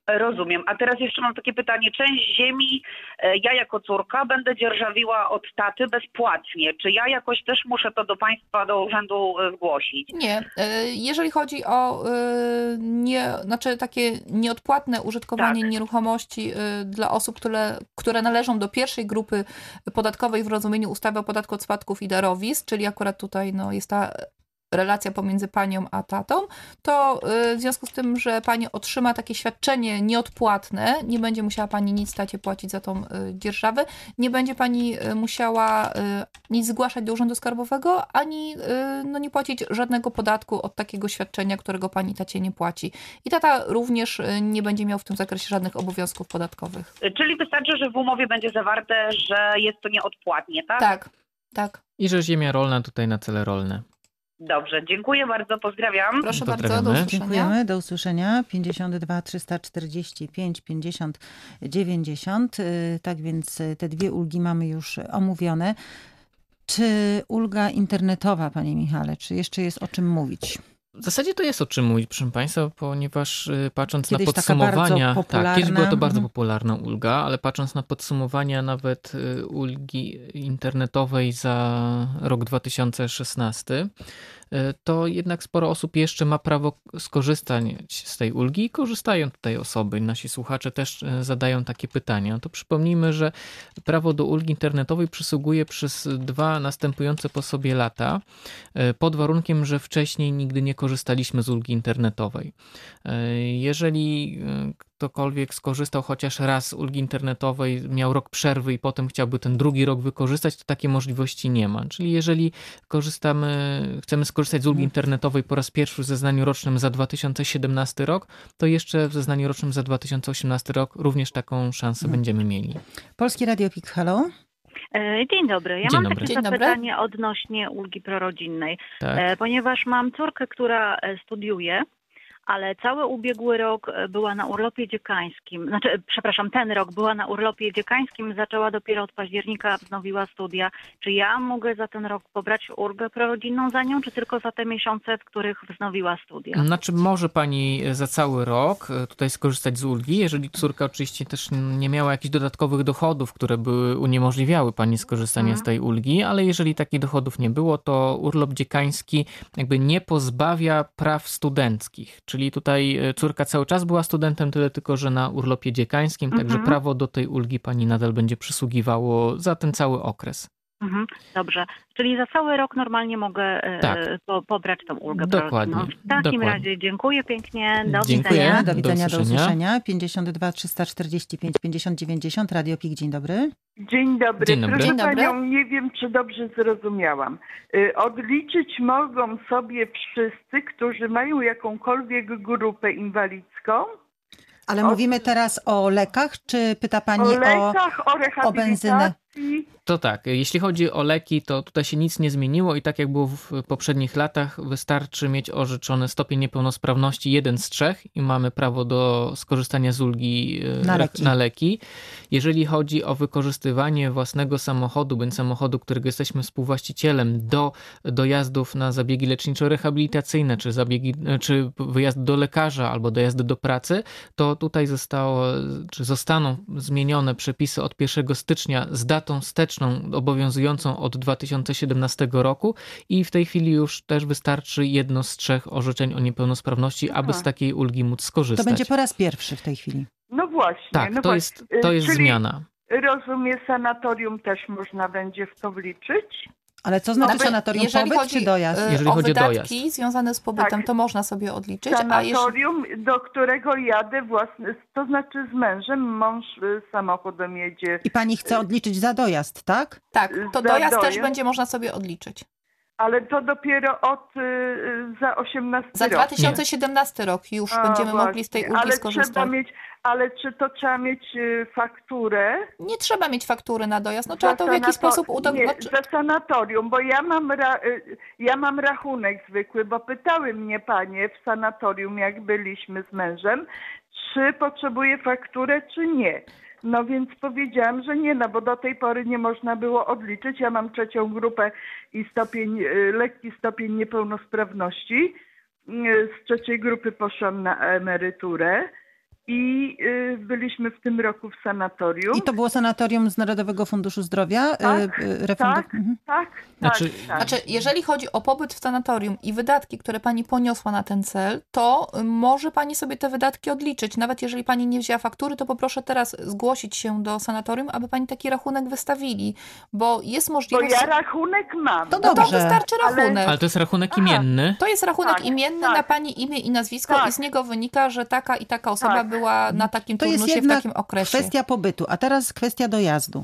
Rozumiem. A teraz jeszcze mam takie pytanie. Część ziemi ja jako córka będę dzierżawiła od taty bezpłatnie. Czy ja jakoś też muszę to do państwa, do urzędu zgłosić? Nie. Jeżeli chodzi o nie, znaczy takie nieodpłatne użytkowanie tak. nieruchomości dla osób, które, które należą do pierwszej grupy podatkowej w rozumieniu ustawy o podatku od spadków i darowizn, czyli akurat tutaj no, jest ta relacja pomiędzy panią a tatą, to w związku z tym, że pani otrzyma takie świadczenie nieodpłatne, nie będzie musiała pani nic tacie płacić za tą dzierżawę, nie będzie pani musiała nic zgłaszać do Urzędu Skarbowego, ani no, nie płacić żadnego podatku od takiego świadczenia, którego pani tacie nie płaci. I tata również nie będzie miał w tym zakresie żadnych obowiązków podatkowych. Czyli wystarczy, że w umowie będzie zawarte, że jest to nieodpłatnie, tak? Tak, tak. I że ziemia rolna tutaj na cele rolne. Dobrze, dziękuję bardzo, pozdrawiam. Proszę bardzo, do usłyszenia. Dziękujemy, do usłyszenia. pięćdziesiąt dwa trzysta czterdzieści pięć pięćdziesiąt dziewięćdziesiąt. Tak więc te dwie ulgi mamy już omówione. Czy ulga internetowa, panie Michale, czy jeszcze jest o czym mówić? W zasadzie to jest o czym mówić, proszę państwa, ponieważ patrząc kiedyś na podsumowania, tak, kiedyś była to bardzo popularna ulga, ale patrząc na podsumowania nawet ulgi internetowej za rok dwa tysiące szesnasty, to jednak sporo osób jeszcze ma prawo skorzystać z tej ulgi i korzystają tutaj osoby. Nasi słuchacze też zadają takie pytania. To przypomnijmy, że prawo do ulgi internetowej przysługuje przez dwa następujące po sobie lata, pod warunkiem, że wcześniej nigdy nie korzystaliśmy z ulgi internetowej. Jeżeli ktokolwiek skorzystał chociaż raz z ulgi internetowej, miał rok przerwy i potem chciałby ten drugi rok wykorzystać, to takiej możliwości nie ma. Czyli jeżeli korzystamy, chcemy skorzystać z ulgi internetowej po raz pierwszy w zeznaniu rocznym za dwa tysiące siedemnasty rok, to jeszcze w zeznaniu rocznym za dwa tysiące osiemnasty rok również taką szansę hmm. będziemy mieli. Polskie Radio Pik, halo. Dzień dobry. Ja Dzień mam dobry. takie zapytanie odnośnie ulgi prorodzinnej, tak. ponieważ mam córkę, która studiuje, ale cały ubiegły rok była na urlopie dziekańskim, znaczy, przepraszam, ten rok była na urlopie dziekańskim, zaczęła dopiero od października, wznowiła studia. Czy ja mogę za ten rok pobrać ulgę prorodzinną za nią, czy tylko za te miesiące, w których wznowiła studia? Znaczy może pani za cały rok tutaj skorzystać z ulgi, jeżeli córka oczywiście też nie miała jakichś dodatkowych dochodów, które by uniemożliwiały pani skorzystanie hmm. z tej ulgi, ale jeżeli takich dochodów nie było, to urlop dziekański jakby nie pozbawia praw studenckich, czyli Czyli tutaj córka cały czas była studentem, tyle tylko, że na urlopie dziekańskim, także mhm. prawo do tej ulgi pani nadal będzie przysługiwało za ten cały okres. Mhm. Dobrze, czyli za cały rok normalnie mogę tak. po, pobrać tą ulgę. Dokładnie. No, w takim Dokładnie. razie dziękuję pięknie, do Dziękuję. widzenia. Do widzenia, do, do usłyszenia. pięćdziesiąt dwa trzysta czterdzieści pięć pięćdziesiąt dziewięćdziesiąt, Radio Pik, dzień dobry. Dzień dobry. Dzień dobry. Proszę Dzień dobry. panią, nie wiem, czy dobrze zrozumiałam. Odliczyć mogą sobie wszyscy, którzy mają jakąkolwiek grupę inwalidzką? Ale Od... mówimy teraz o lekach, czy pyta pani o lekach, o, o, rehabilitacji? o benzynę? To tak, jeśli chodzi o leki, to tutaj się nic nie zmieniło i tak jak było w poprzednich latach, wystarczy mieć orzeczony stopień niepełnosprawności jeden z trzech i mamy prawo do skorzystania z ulgi na leki. na leki. Jeżeli chodzi o wykorzystywanie własnego samochodu, bądź samochodu, którego jesteśmy współwłaścicielem, do dojazdów na zabiegi leczniczo-rehabilitacyjne, czy zabiegi, czy wyjazd do lekarza albo dojazdy do pracy, to tutaj zostało, czy zostaną zmienione przepisy od pierwszego stycznia z datą wsteczną obowiązującą od dwa tysiące siedemnastego roku i w tej chwili już też wystarczy jedno z trzech orzeczeń o niepełnosprawności, aby z takiej ulgi móc skorzystać. To będzie po raz pierwszy w tej chwili. No właśnie. Tak, no to, właśnie. jest, to jest Czyli zmiana. Rozumiem, sanatorium też można będzie w to wliczyć? Ale co znaczy Znaczy, sanatorium, jeżeli pobyt chodzi, czy dojazd? y, Jeżeli o chodzi o wydatki dojazd. związane z pobytem, Tak. to można sobie odliczyć. Sanatorium, a jeśli... do którego jadę własny, to znaczy z mężem, mąż y, samochodem jedzie. I pani chce odliczyć za dojazd, tak? Tak, to za dojazd, dojazd. też będzie można sobie odliczyć. Ale to dopiero od y, za osiemnasty Za rok. dwa tysiące siedemnasty rok już A, będziemy właśnie. mogli z tej ulgi ale skorzystać. Trzeba mieć, ale czy to trzeba mieć y, fakturę? Nie trzeba mieć faktury na dojazd, no trzeba to w jakiś sanato- sposób nie, udowodnić. za sanatorium, bo ja mam, ra- y, ja mam rachunek zwykły, bo pytały mnie panie w sanatorium, jak byliśmy z mężem, czy potrzebuję fakturę, czy nie. No więc powiedziałam, że nie, no bo do tej pory nie można było odliczyć. Ja mam trzecią grupę i stopień, lekki stopień niepełnosprawności. Z trzeciej grupy poszłam na emeryturę i y, byliśmy w tym roku w sanatorium. I to było sanatorium z Narodowego Funduszu Zdrowia? Tak, y, tak, mhm. tak, Znaczy, tak, tak. Znaczy, jeżeli chodzi o pobyt w sanatorium i wydatki, które pani poniosła na ten cel, to może pani sobie te wydatki odliczyć. Nawet jeżeli pani nie wzięła faktury, to poproszę teraz zgłosić się do sanatorium, aby pani taki rachunek wystawili, bo jest Bo możliwość... ja rachunek mam. To No to dobrze. wystarczy rachunek. ale to jest rachunek Aha. imienny. To jest rachunek Tak, imienny tak. na pani imię i nazwisko Tak. i z niego wynika, że taka i taka osoba Tak. była na takim To jest turnusie w jedna takim okresie. kwestia pobytu, a teraz kwestia dojazdu.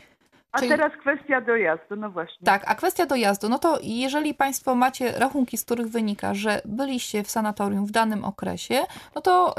A Czyli- teraz kwestia dojazdu, no właśnie. Tak, a kwestia dojazdu, no to jeżeli państwo macie rachunki, z których wynika, że byliście w sanatorium w danym okresie, no to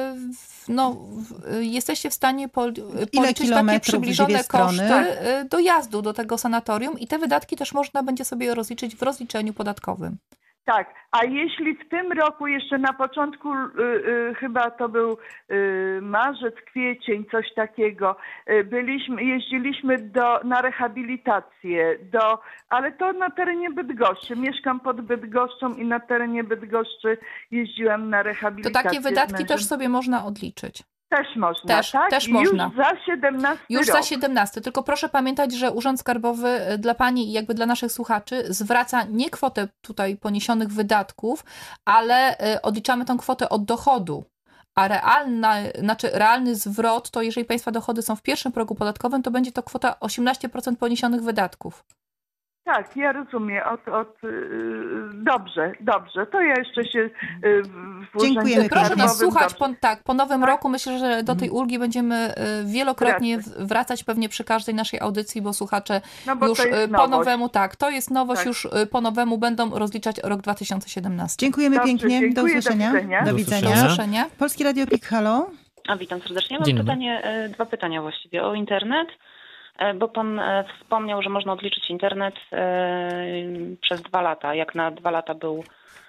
yy, no, yy, jesteście w stanie pol, policzyć takie kilometrów w przybliżone dwie strony? koszty yy, dojazdu do tego sanatorium i te wydatki też można będzie sobie rozliczyć w rozliczeniu podatkowym. Tak, a jeśli w tym roku jeszcze na początku, y, y, chyba to był y, marzec, kwiecień, coś takiego, y, byliśmy, jeździliśmy do, na rehabilitację, do, ale to na terenie Bydgoszczy. Mieszkam pod Bydgoszczą i na terenie Bydgoszczy jeździłam na To rehabilitację. takie z wydatki mężem. też sobie można odliczyć. Też można, Też- tak? też I można. Już za siedemnasty Już rok. za siedemnasty. Tylko proszę pamiętać, że Urząd Skarbowy y, dla pani i jakby dla naszych słuchaczy zwraca nie kwotę tutaj poniesionych wydatków, ale y, odliczamy tą kwotę od dochodu. A realna, znaczy realny zwrot to jeżeli państwa dochody są w pierwszym progu podatkowym, to będzie to kwota osiemnaście procent poniesionych wydatków. Tak, ja rozumiem. Od, od, yy, dobrze, dobrze. To ja jeszcze się yy, w Dziękujemy Urzędzie Proszę pięknie. nas Skarbowym słuchać dobrze. po, tak, po nowym roku. Myślę, że do tej ulgi będziemy y, wielokrotnie Wracać. w- wracać pewnie przy każdej naszej audycji, bo słuchacze No bo już to jest y, po nowość. nowemu, tak, to jest nowość, Tak. już y, po nowemu będą rozliczać rok dwa tysiące siedemnasty. Dziękujemy Dobrze, pięknie. dziękuję, Do do usłyszenia. widzenia. Do Do widzenia. Do usłyszenia. usłyszenia. Polski Radio Pik, halo. A witam serdecznie. Mam Dzień dobry. pytanie, e, dwa pytania właściwie o internet, e, bo pan e, wspomniał, że można odliczyć internet e, przez dwa lata. Jak na dwa lata był.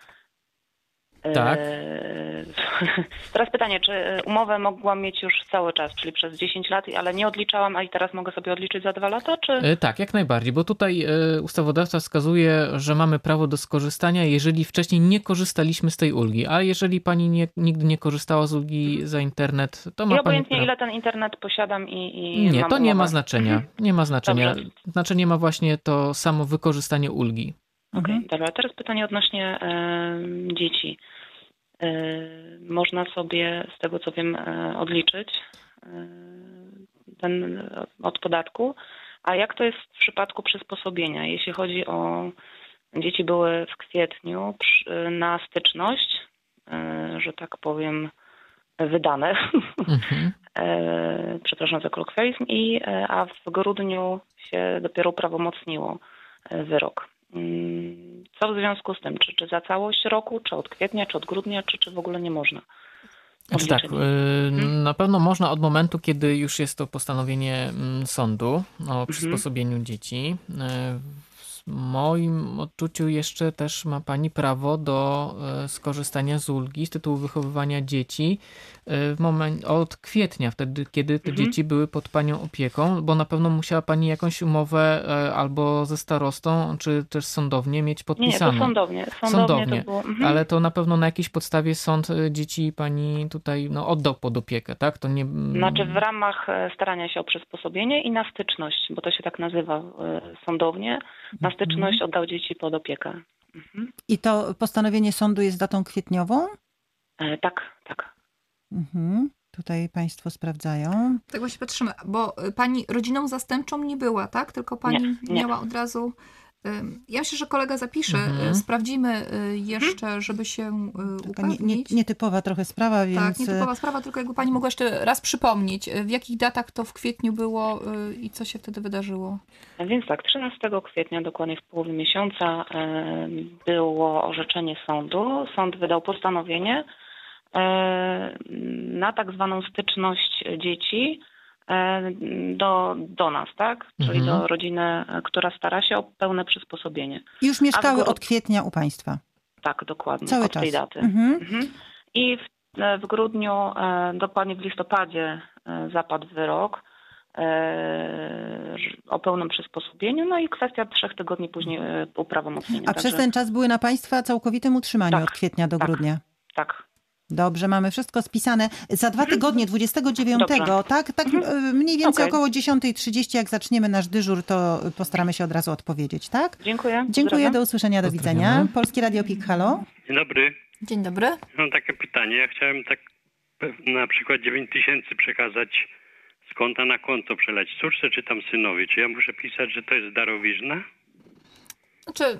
e, Tak. Teraz pytanie, czy umowę mogłam mieć już cały czas, czyli przez dziesięć lat, ale nie odliczałam, a i teraz mogę sobie odliczyć za dwa lata, czy? E, Tak, jak najbardziej, bo tutaj e, ustawodawca wskazuje, że mamy prawo do skorzystania, jeżeli wcześniej nie korzystaliśmy z tej ulgi, a jeżeli pani nie, nigdy nie korzystała z ulgi za internet, to ma I pani obojętnie prawo. ile ten internet posiadam i, i Nie, mam to nie ma umowę. znaczenia. Nie ma znaczenia. Dobrze. Znaczenie ma właśnie to samo wykorzystanie ulgi. Okej, dobra. Teraz pytanie odnośnie e, dzieci. E, można sobie, z tego co wiem, e, odliczyć e, ten e, od podatku. A jak to jest w przypadku przysposobienia? Jeśli chodzi o dzieci były w kwietniu przy, na styczność, e, że tak powiem, wydane. Mhm. E, przepraszam za kolokwializm, i, e, a w grudniu się dopiero uprawomocniło e, wyrok. Mm, Co w związku z tym? Czy, czy za całość roku, czy od kwietnia, czy od grudnia, czy, czy w ogóle nie można? Znaczy tak, Odliczenia. y, na pewno można od momentu, kiedy już jest to postanowienie mm, sądu o przysposobieniu dzieci. Y, W moim odczuciu jeszcze też ma pani prawo do y, skorzystania z ulgi z tytułu wychowywania dzieci y, w moment, od kwietnia, wtedy kiedy te Mhm. dzieci były pod panią opieką, bo na pewno musiała pani jakąś umowę y, albo ze starostą, czy też sądownie mieć Nie, nie, podpisaną. to sądownie. Sądownie, Sądownie, to było. Mhm. ale to na pewno na jakiejś podstawie sąd y, dzieci pani tutaj no, oddał pod opiekę, tak? To nie... Znaczy w ramach e, starania się o przysposobienie i na styczność, bo to się tak nazywa e, sądownie, na styczność oddał dzieci pod opiekę. Mhm. I to postanowienie sądu jest datą kwietniową? E, tak, tak. Mhm. Tutaj państwo sprawdzają. Tak właśnie patrzymy, bo y, pani rodziną zastępczą nie była, tak? Tylko pani Nie, nie. miała od razu... ym, Ja myślę, że kolega zapisze, Mhm. y, sprawdzimy y, jeszcze, żeby się y, Taka nie, upewnić. nie, nietypowa trochę sprawa, więc... Tak, nietypowa sprawa, tylko jakby pani mogła jeszcze raz przypomnieć, y, w jakich datach to w kwietniu było y, i co się wtedy wydarzyło. Więc tak, trzynastego kwietnia, dokładnie w połowie miesiąca, e, było orzeczenie sądu. Sąd wydał postanowienie e, na tak zwaną styczność dzieci e, do, do nas, tak? Czyli Mhm. do rodziny, e, która stara się o pełne przysposobienie. Już mieszkały A w gru- od kwietnia u państwa. Tak, dokładnie, Cały od tej czas. daty. Mhm. Mhm. I w, e, w grudniu, e, dokładnie w listopadzie e, zapadł wyrok e, ż- o pełnym przysposobieniu, no i kwestia trzech tygodni później e, uprawomocnienia. A przez ten czas były na państwa całkowitym utrzymaniu Tak, od kwietnia do tak. grudnia. Tak. Dobrze, mamy wszystko spisane. Za dwa tygodnie, dwudziestego dziewiątego, Dobrze. tak, tak Mhm. mniej więcej Okay. około dziesiąta trzydzieści, jak zaczniemy nasz dyżur, to postaramy się od razu odpowiedzieć, tak? Dziękuję. Dziękuję, Pozdrawiam. do usłyszenia, do widzenia. Polskie Radio P I K, halo? Dzień dobry. Dzień dobry. Mam takie pytanie. Ja chciałem tak na przykład dziewięć tysięcy przekazać z konta na konto przelać córce czy tam synowi. Czy ja muszę pisać, że to jest darowizna? Znaczy,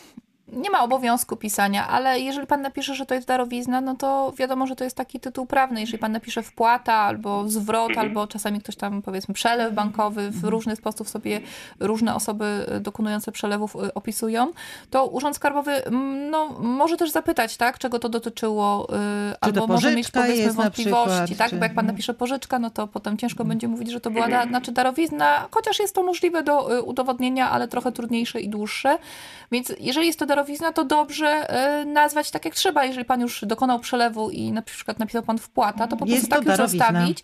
nie ma obowiązku pisania, ale jeżeli pan napisze, że to jest darowizna, no to wiadomo, że to jest taki tytuł prawny. Jeżeli pan napisze wpłata albo zwrot, Mhm. albo czasami ktoś tam, powiedzmy, przelew bankowy, w różny sposób sobie różne osoby dokonujące przelewów y, opisują, to Urząd Skarbowy mm, no, może też zapytać, tak, czego to dotyczyło, y, albo może mieć, pożyczka powiedzmy, jest na wątpliwości, przykład, tak, czy- bo jak pan napisze pożyczka, no to potem ciężko będzie mówić, że to była da, znaczy darowizna, chociaż jest to możliwe do y, udowodnienia, ale trochę trudniejsze i dłuższe. Więc jeżeli jest to darowizna, to dobrze y, nazwać tak jak trzeba. Jeżeli pan już dokonał przelewu i na przykład napisał pan wpłata, to po Jest prostu to tak już darowizna. zostawić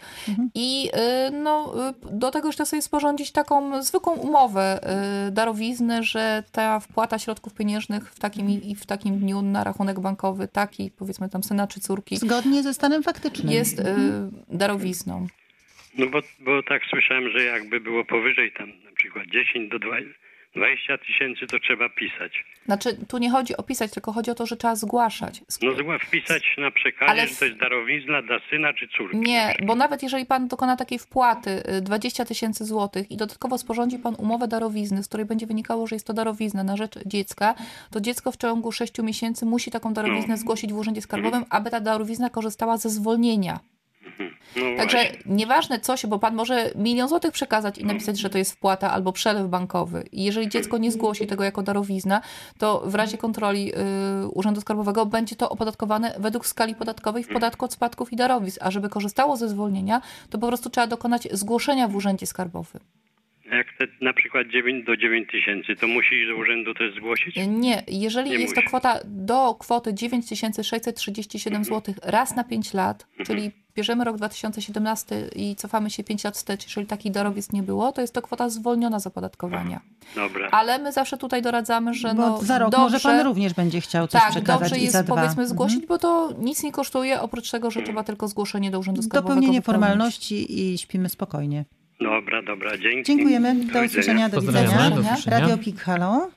i y, no, y, do tego jeszcze sobie sporządzić taką zwykłą umowę y, darowizny, że ta wpłata środków pieniężnych w takim i i w takim dniu na rachunek bankowy taki, powiedzmy tam syna czy córki, Zgodnie ze stanem faktycznym. jest y, darowizną. No bo, bo tak słyszałem, że jakby było powyżej tam na przykład dziesięć do dwudziestu tysięcy, to trzeba pisać. Znaczy, tu nie chodzi o pisać, tylko chodzi o to, że trzeba zgłaszać. No zła wpisać na przekazie, Ale że to jest darowizna dla syna czy córki. Nie, bo nawet jeżeli pan dokona takiej wpłaty y, dwadzieścia tysięcy złotych i dodatkowo sporządzi pan umowę darowizny, z której będzie wynikało, że jest to darowizna na rzecz dziecka, to dziecko w ciągu sześciu miesięcy musi taką darowiznę zgłosić w Urzędzie Skarbowym, aby ta darowizna korzystała ze zwolnienia. No Także właśnie. nieważne co się, bo pan może milion złotych przekazać i napisać, że to jest wpłata albo przelew bankowy. I jeżeli dziecko nie zgłosi tego jako darowizna, to w razie kontroli y, Urzędu Skarbowego będzie to opodatkowane według skali podatkowej w podatku od spadków i darowizn. A żeby korzystało ze zwolnienia, to po prostu trzeba dokonać zgłoszenia w Urzędzie Skarbowym. A jak te na przykład dziewięć do dziewięciu tysięcy, to musi do urzędu też zgłosić? Nie, jeżeli Nie jest musi. to kwota do kwoty dziewięć tysięcy sześćset trzydzieści siedem złotych raz na pięć lat, czyli bierzemy rok dwa tysiące siedemnasty i cofamy się pięć lat wstecz, jeżeli takich darowizn nie było, to jest to kwota zwolniona z opodatkowania. Dobra. Ale my zawsze tutaj doradzamy, że Bo no za rok dobrze, może pan również będzie chciał coś tak, przekazać dobrze i jest za dwa. powiedzmy zgłosić, Mhm. bo to nic nie kosztuje, oprócz tego, że trzeba tylko zgłoszenie do Urzędu Skarbowego Dopełnienie wypełnić. formalności i śpimy spokojnie. Dobra, dobra, dzięki. Dziękujemy, do widzenia. usłyszenia, do Pozdrawiamy, widzenia. do usłyszenia. Radio P I K, halo?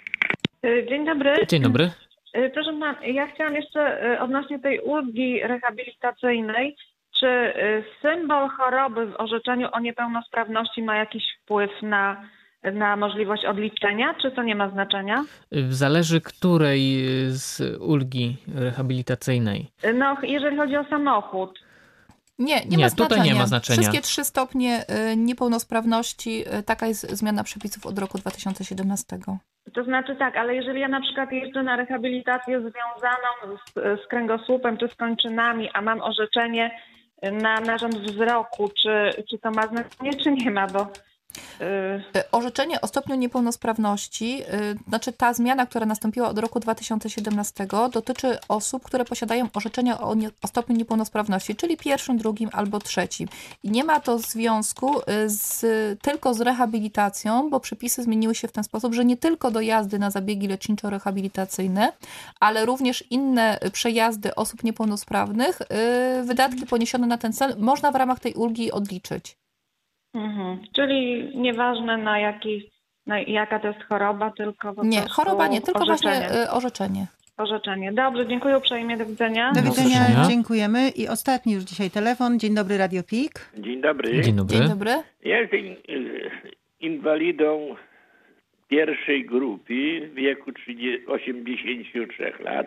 Dzień dobry. Dzień dobry. Proszę pana, ja chciałam jeszcze y, odnośnie tej ulgi rehabilitacyjnej. Czy y, symbol choroby w orzeczeniu o niepełnosprawności ma jakiś wpływ na, na możliwość odliczenia, czy to nie ma znaczenia? Zależy której z ulgi rehabilitacyjnej. Y, No, jeżeli chodzi o samochód. Nie, nie, Nie, ma tutaj znaczenia. nie ma znaczenia. Wszystkie trzy stopnie y, niepełnosprawności, y, taka jest zmiana przepisów od roku dwa tysiące siedemnastego. To znaczy tak, ale jeżeli ja na przykład jeżdżę na rehabilitację związaną z, z kręgosłupem czy z kończynami, a mam orzeczenie na narząd wzroku, czy, czy to ma znaczenie, czy nie ma, bo... Y, Orzeczenie o stopniu niepełnosprawności, y, znaczy ta zmiana, która nastąpiła od roku dwa tysiące siedemnastego, dotyczy osób, które posiadają orzeczenia o, nie, o stopniu niepełnosprawności, czyli pierwszym, drugim albo trzecim. I nie ma to związku y, z, tylko z rehabilitacją, bo przepisy zmieniły się w ten sposób, że nie tylko dojazdy na zabiegi leczniczo-rehabilitacyjne, ale również inne przejazdy osób niepełnosprawnych, y, wydatki poniesione na ten cel można w ramach tej ulgi odliczyć. Mhm. Czyli nieważne na jaki, na jaka to jest choroba, tylko po Nie, prostu choroba nie, tylko orzeczenie. właśnie y, orzeczenie. Orzeczenie. Dobrze, dziękuję uprzejmie, do widzenia. Do Do widzenia, usłyszenia. dziękujemy. I ostatni już dzisiaj telefon. Dzień dobry, Radio P I K. Dzień dobry. Dzień dobry. Dzień dobry. Ja jestem y, inwalidą pierwszej grupy w wieku osiemdziesięciu trzech lat.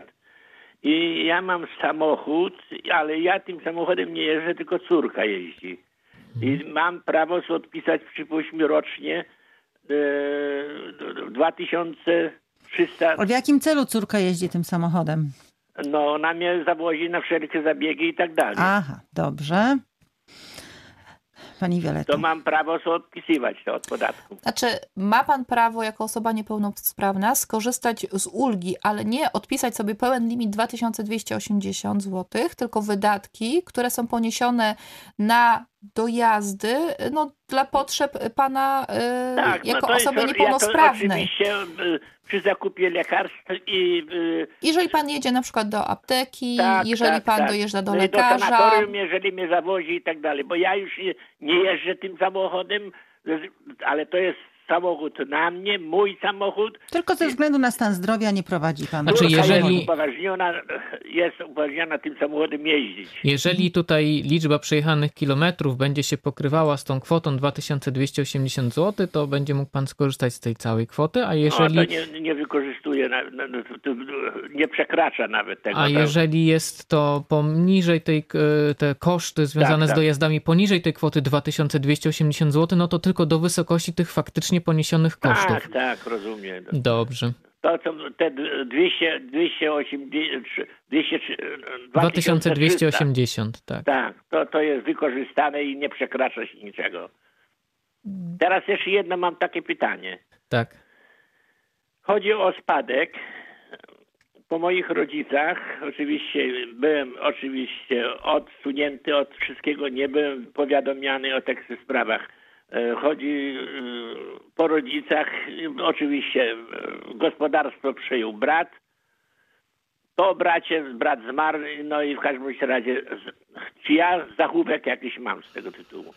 I ja mam samochód, ale ja tym samochodem nie jeżdżę, tylko córka jeździ. I mam prawo sobie odpisać, przypuśćmy, rocznie e, dwa tysiące trzysta. W jakim celu córka jeździ tym samochodem? No, ona mnie zawozi na wszelkie zabiegi i tak dalej. Aha, dobrze. Pani Wioletta. To mam prawo sobie odpisywać to od podatku. Znaczy, ma pan prawo jako osoba niepełnosprawna skorzystać z ulgi, ale nie odpisać sobie pełen limit dwa tysiące dwieście osiemdziesiąt złotych, tylko wydatki, które są poniesione na dojazdy no, dla potrzeb pana y, tak, jako no to osoby jest, niepełnosprawnej. Ja to oczywiście y, przy zakupie lekarstw i... Y, jeżeli pan jedzie na przykład do apteki, tak, jeżeli tak, pan tak. dojeżdża do no lekarza. I do sanatorium, jeżeli mnie zawozi i tak dalej, bo ja już nie, nie jeżdżę tym samochodem, ale to jest samochód na mnie, mój samochód. Tylko ze względu na stan zdrowia nie prowadzi pan. Znaczy, jeżeli... jest upoważniona, jest upoważniona tym samochodem jeździć. Jeżeli tutaj liczba przejechanych kilometrów będzie się pokrywała z tą kwotą dwa tysiące dwieście osiemdziesiąt złotych, to będzie mógł pan skorzystać z tej całej kwoty, a jeżeli... No, to nie, nie wykorzystuje, nie przekracza nawet tego. A jeżeli jest to poniżej tej, te koszty związane tak, z dojazdami tak. poniżej tej kwoty dwa tysiące dwieście osiemdziesiąt złotych, no to tylko do wysokości tych faktycznie poniesionych kosztów. Tak, tak, rozumiem. Dobrze. To są te dwieście, dwieście osiemdziesiąt, dwieście, dwa tysiące dwieście osiemdziesiąt, tak. Tak, to, to jest wykorzystane i nie przekracza się niczego. Teraz jeszcze jedno mam takie pytanie. Tak. Chodzi o spadek. Po moich rodzicach oczywiście byłem oczywiście odsunięty od wszystkiego, nie byłem powiadomiony o tych sprawach. Chodzi po rodzicach, oczywiście gospodarstwo przejął brat, po bracie brat zmarł, no i w każdym razie czy ja zachówek jakiś mam z tego tytułu?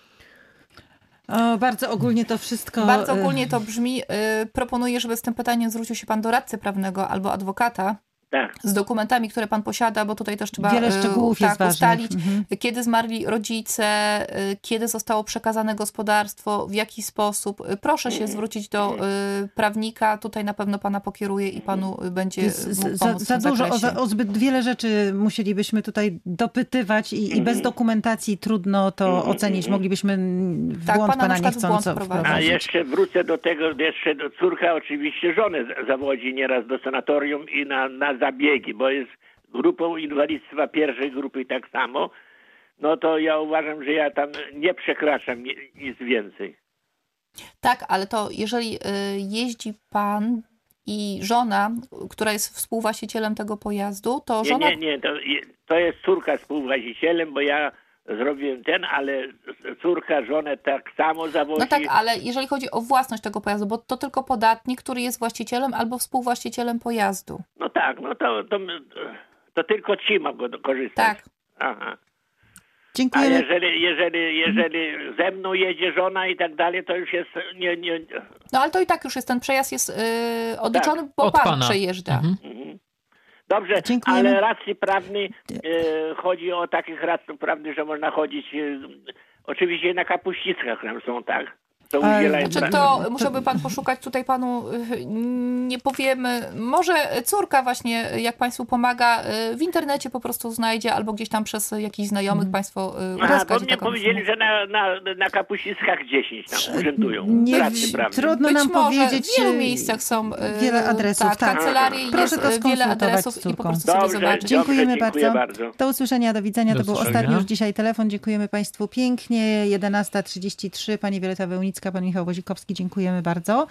O, bardzo ogólnie to wszystko... Bardzo ogólnie to brzmi. Proponuję, żeby z tym pytaniem zwrócił się pan do radcy prawnego albo adwokata. Tak. Z dokumentami, które pan posiada, bo tutaj też trzeba wiele szczegółów tak, jest ustalić, mhm. kiedy zmarli rodzice, kiedy zostało przekazane gospodarstwo, w jaki sposób. Proszę się zwrócić do prawnika, tutaj na pewno pana pokieruje i panu będzie mógł pomóc za, za dużo, o, za, o zbyt wiele rzeczy musielibyśmy tutaj dopytywać i, i bez dokumentacji trudno to ocenić. Moglibyśmy w tak, błąd pana, pana niechcąco wprowadzić. A jeszcze wrócę do tego, jeszcze do córka oczywiście żonę zawodzi nieraz do sanatorium i na, na zabiegi, bo jest grupą inwalidztwa pierwszej grupy i tak samo, no to ja uważam, że ja tam nie przekraczam nic więcej. Tak, ale to jeżeli jeździ pan i żona, która jest współwłaścicielem tego pojazdu, to żona... Nie, nie, nie, to, to jest córka współwłaścicielem, bo ja zrobiłem ten, ale córka żonę tak samo zawozi. No tak, ale jeżeli chodzi o własność tego pojazdu, bo to tylko podatnik, który jest właścicielem albo współwłaścicielem pojazdu. No tak, no to, to, to tylko ci mogą korzystać. Tak. Aha. Dziękujemy. A jeżeli, jeżeli, jeżeli ze mną jedzie żona i tak dalej, to już jest... Nie, nie... No ale to i tak już jest, ten przejazd jest yy, odliczony, tak. bo Od pan pana. przejeżdża. Mhm. Mhm. Dobrze, Dziękujemy. ale racji prawnej, e, chodzi o takich radców prawnych, że można chodzić, e, oczywiście na kapuścickach tam są, tak? To udzielają Znaczy to musiałby pan poszukać, tutaj panu nie powiemy, może córka właśnie, jak państwu pomaga, w internecie po prostu znajdzie, albo gdzieś tam przez jakichś znajomych państwo A, bo mnie powiedzieli, że na, na, na kapuściskach dziesięć tam urzędują. Nie, radcy prawne. trudno Być nam może powiedzieć. w wielu miejscach są wiele adresów, tak, tak. kancelarii, Proszę to jest wiele adresów z i po córką. prostu sobie Dobrze, zobaczyć. Dziękujemy dobrze, dziękuję bardzo. bardzo. Do usłyszenia, do widzenia. Do To był usłyszenia. ostatni już dzisiaj telefon. Dziękujemy państwu pięknie. jedenasta trzydzieści trzy. Pani Wioleta Wełnicka, pan Michał Wozikowski. Dziękujemy bardzo.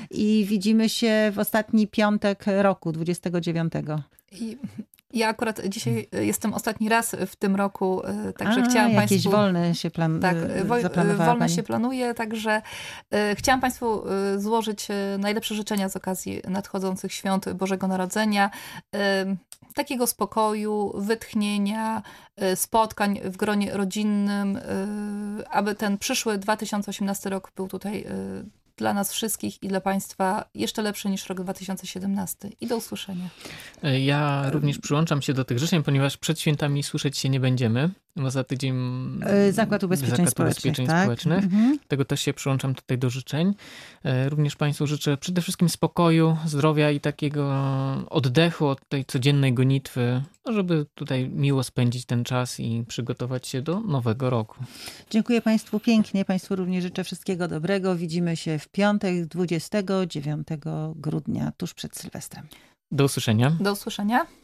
I widzimy się w ostatni piątek roku, dwudziestego dziewiątego. I ja akurat dzisiaj jestem ostatni raz w tym roku, także A, chciałam jakieś państwu... wolne się plan... Tak, zaplanowała wolne pani. się planuje, także y, chciałam państwu y, złożyć y, najlepsze życzenia z okazji nadchodzących świąt Bożego Narodzenia. Y, takiego spokoju, wytchnienia, y, spotkań w gronie rodzinnym, y, aby ten przyszły dwa tysiące osiemnasty rok był tutaj y, dla nas wszystkich i dla państwa jeszcze lepszy niż rok dwa tysiące siedemnasty. I do usłyszenia. Ja również przyłączam się do tych życzeń, ponieważ przed świętami słyszeć się nie będziemy, bo za tydzień Zakład Ubezpieczeń Zakład Społecznych. Ubezpieczeń Tak? Społecznych. Mhm. Tego też się przyłączam tutaj do życzeń. Również państwu życzę przede wszystkim spokoju, zdrowia i takiego oddechu od tej codziennej gonitwy, żeby tutaj miło spędzić ten czas i przygotować się do nowego roku. Dziękuję państwu pięknie. Państwu również życzę wszystkiego dobrego. Widzimy się w piątek, dwudziestego dziewiątego grudnia, tuż przed Sylwestrem. Do usłyszenia. Do usłyszenia.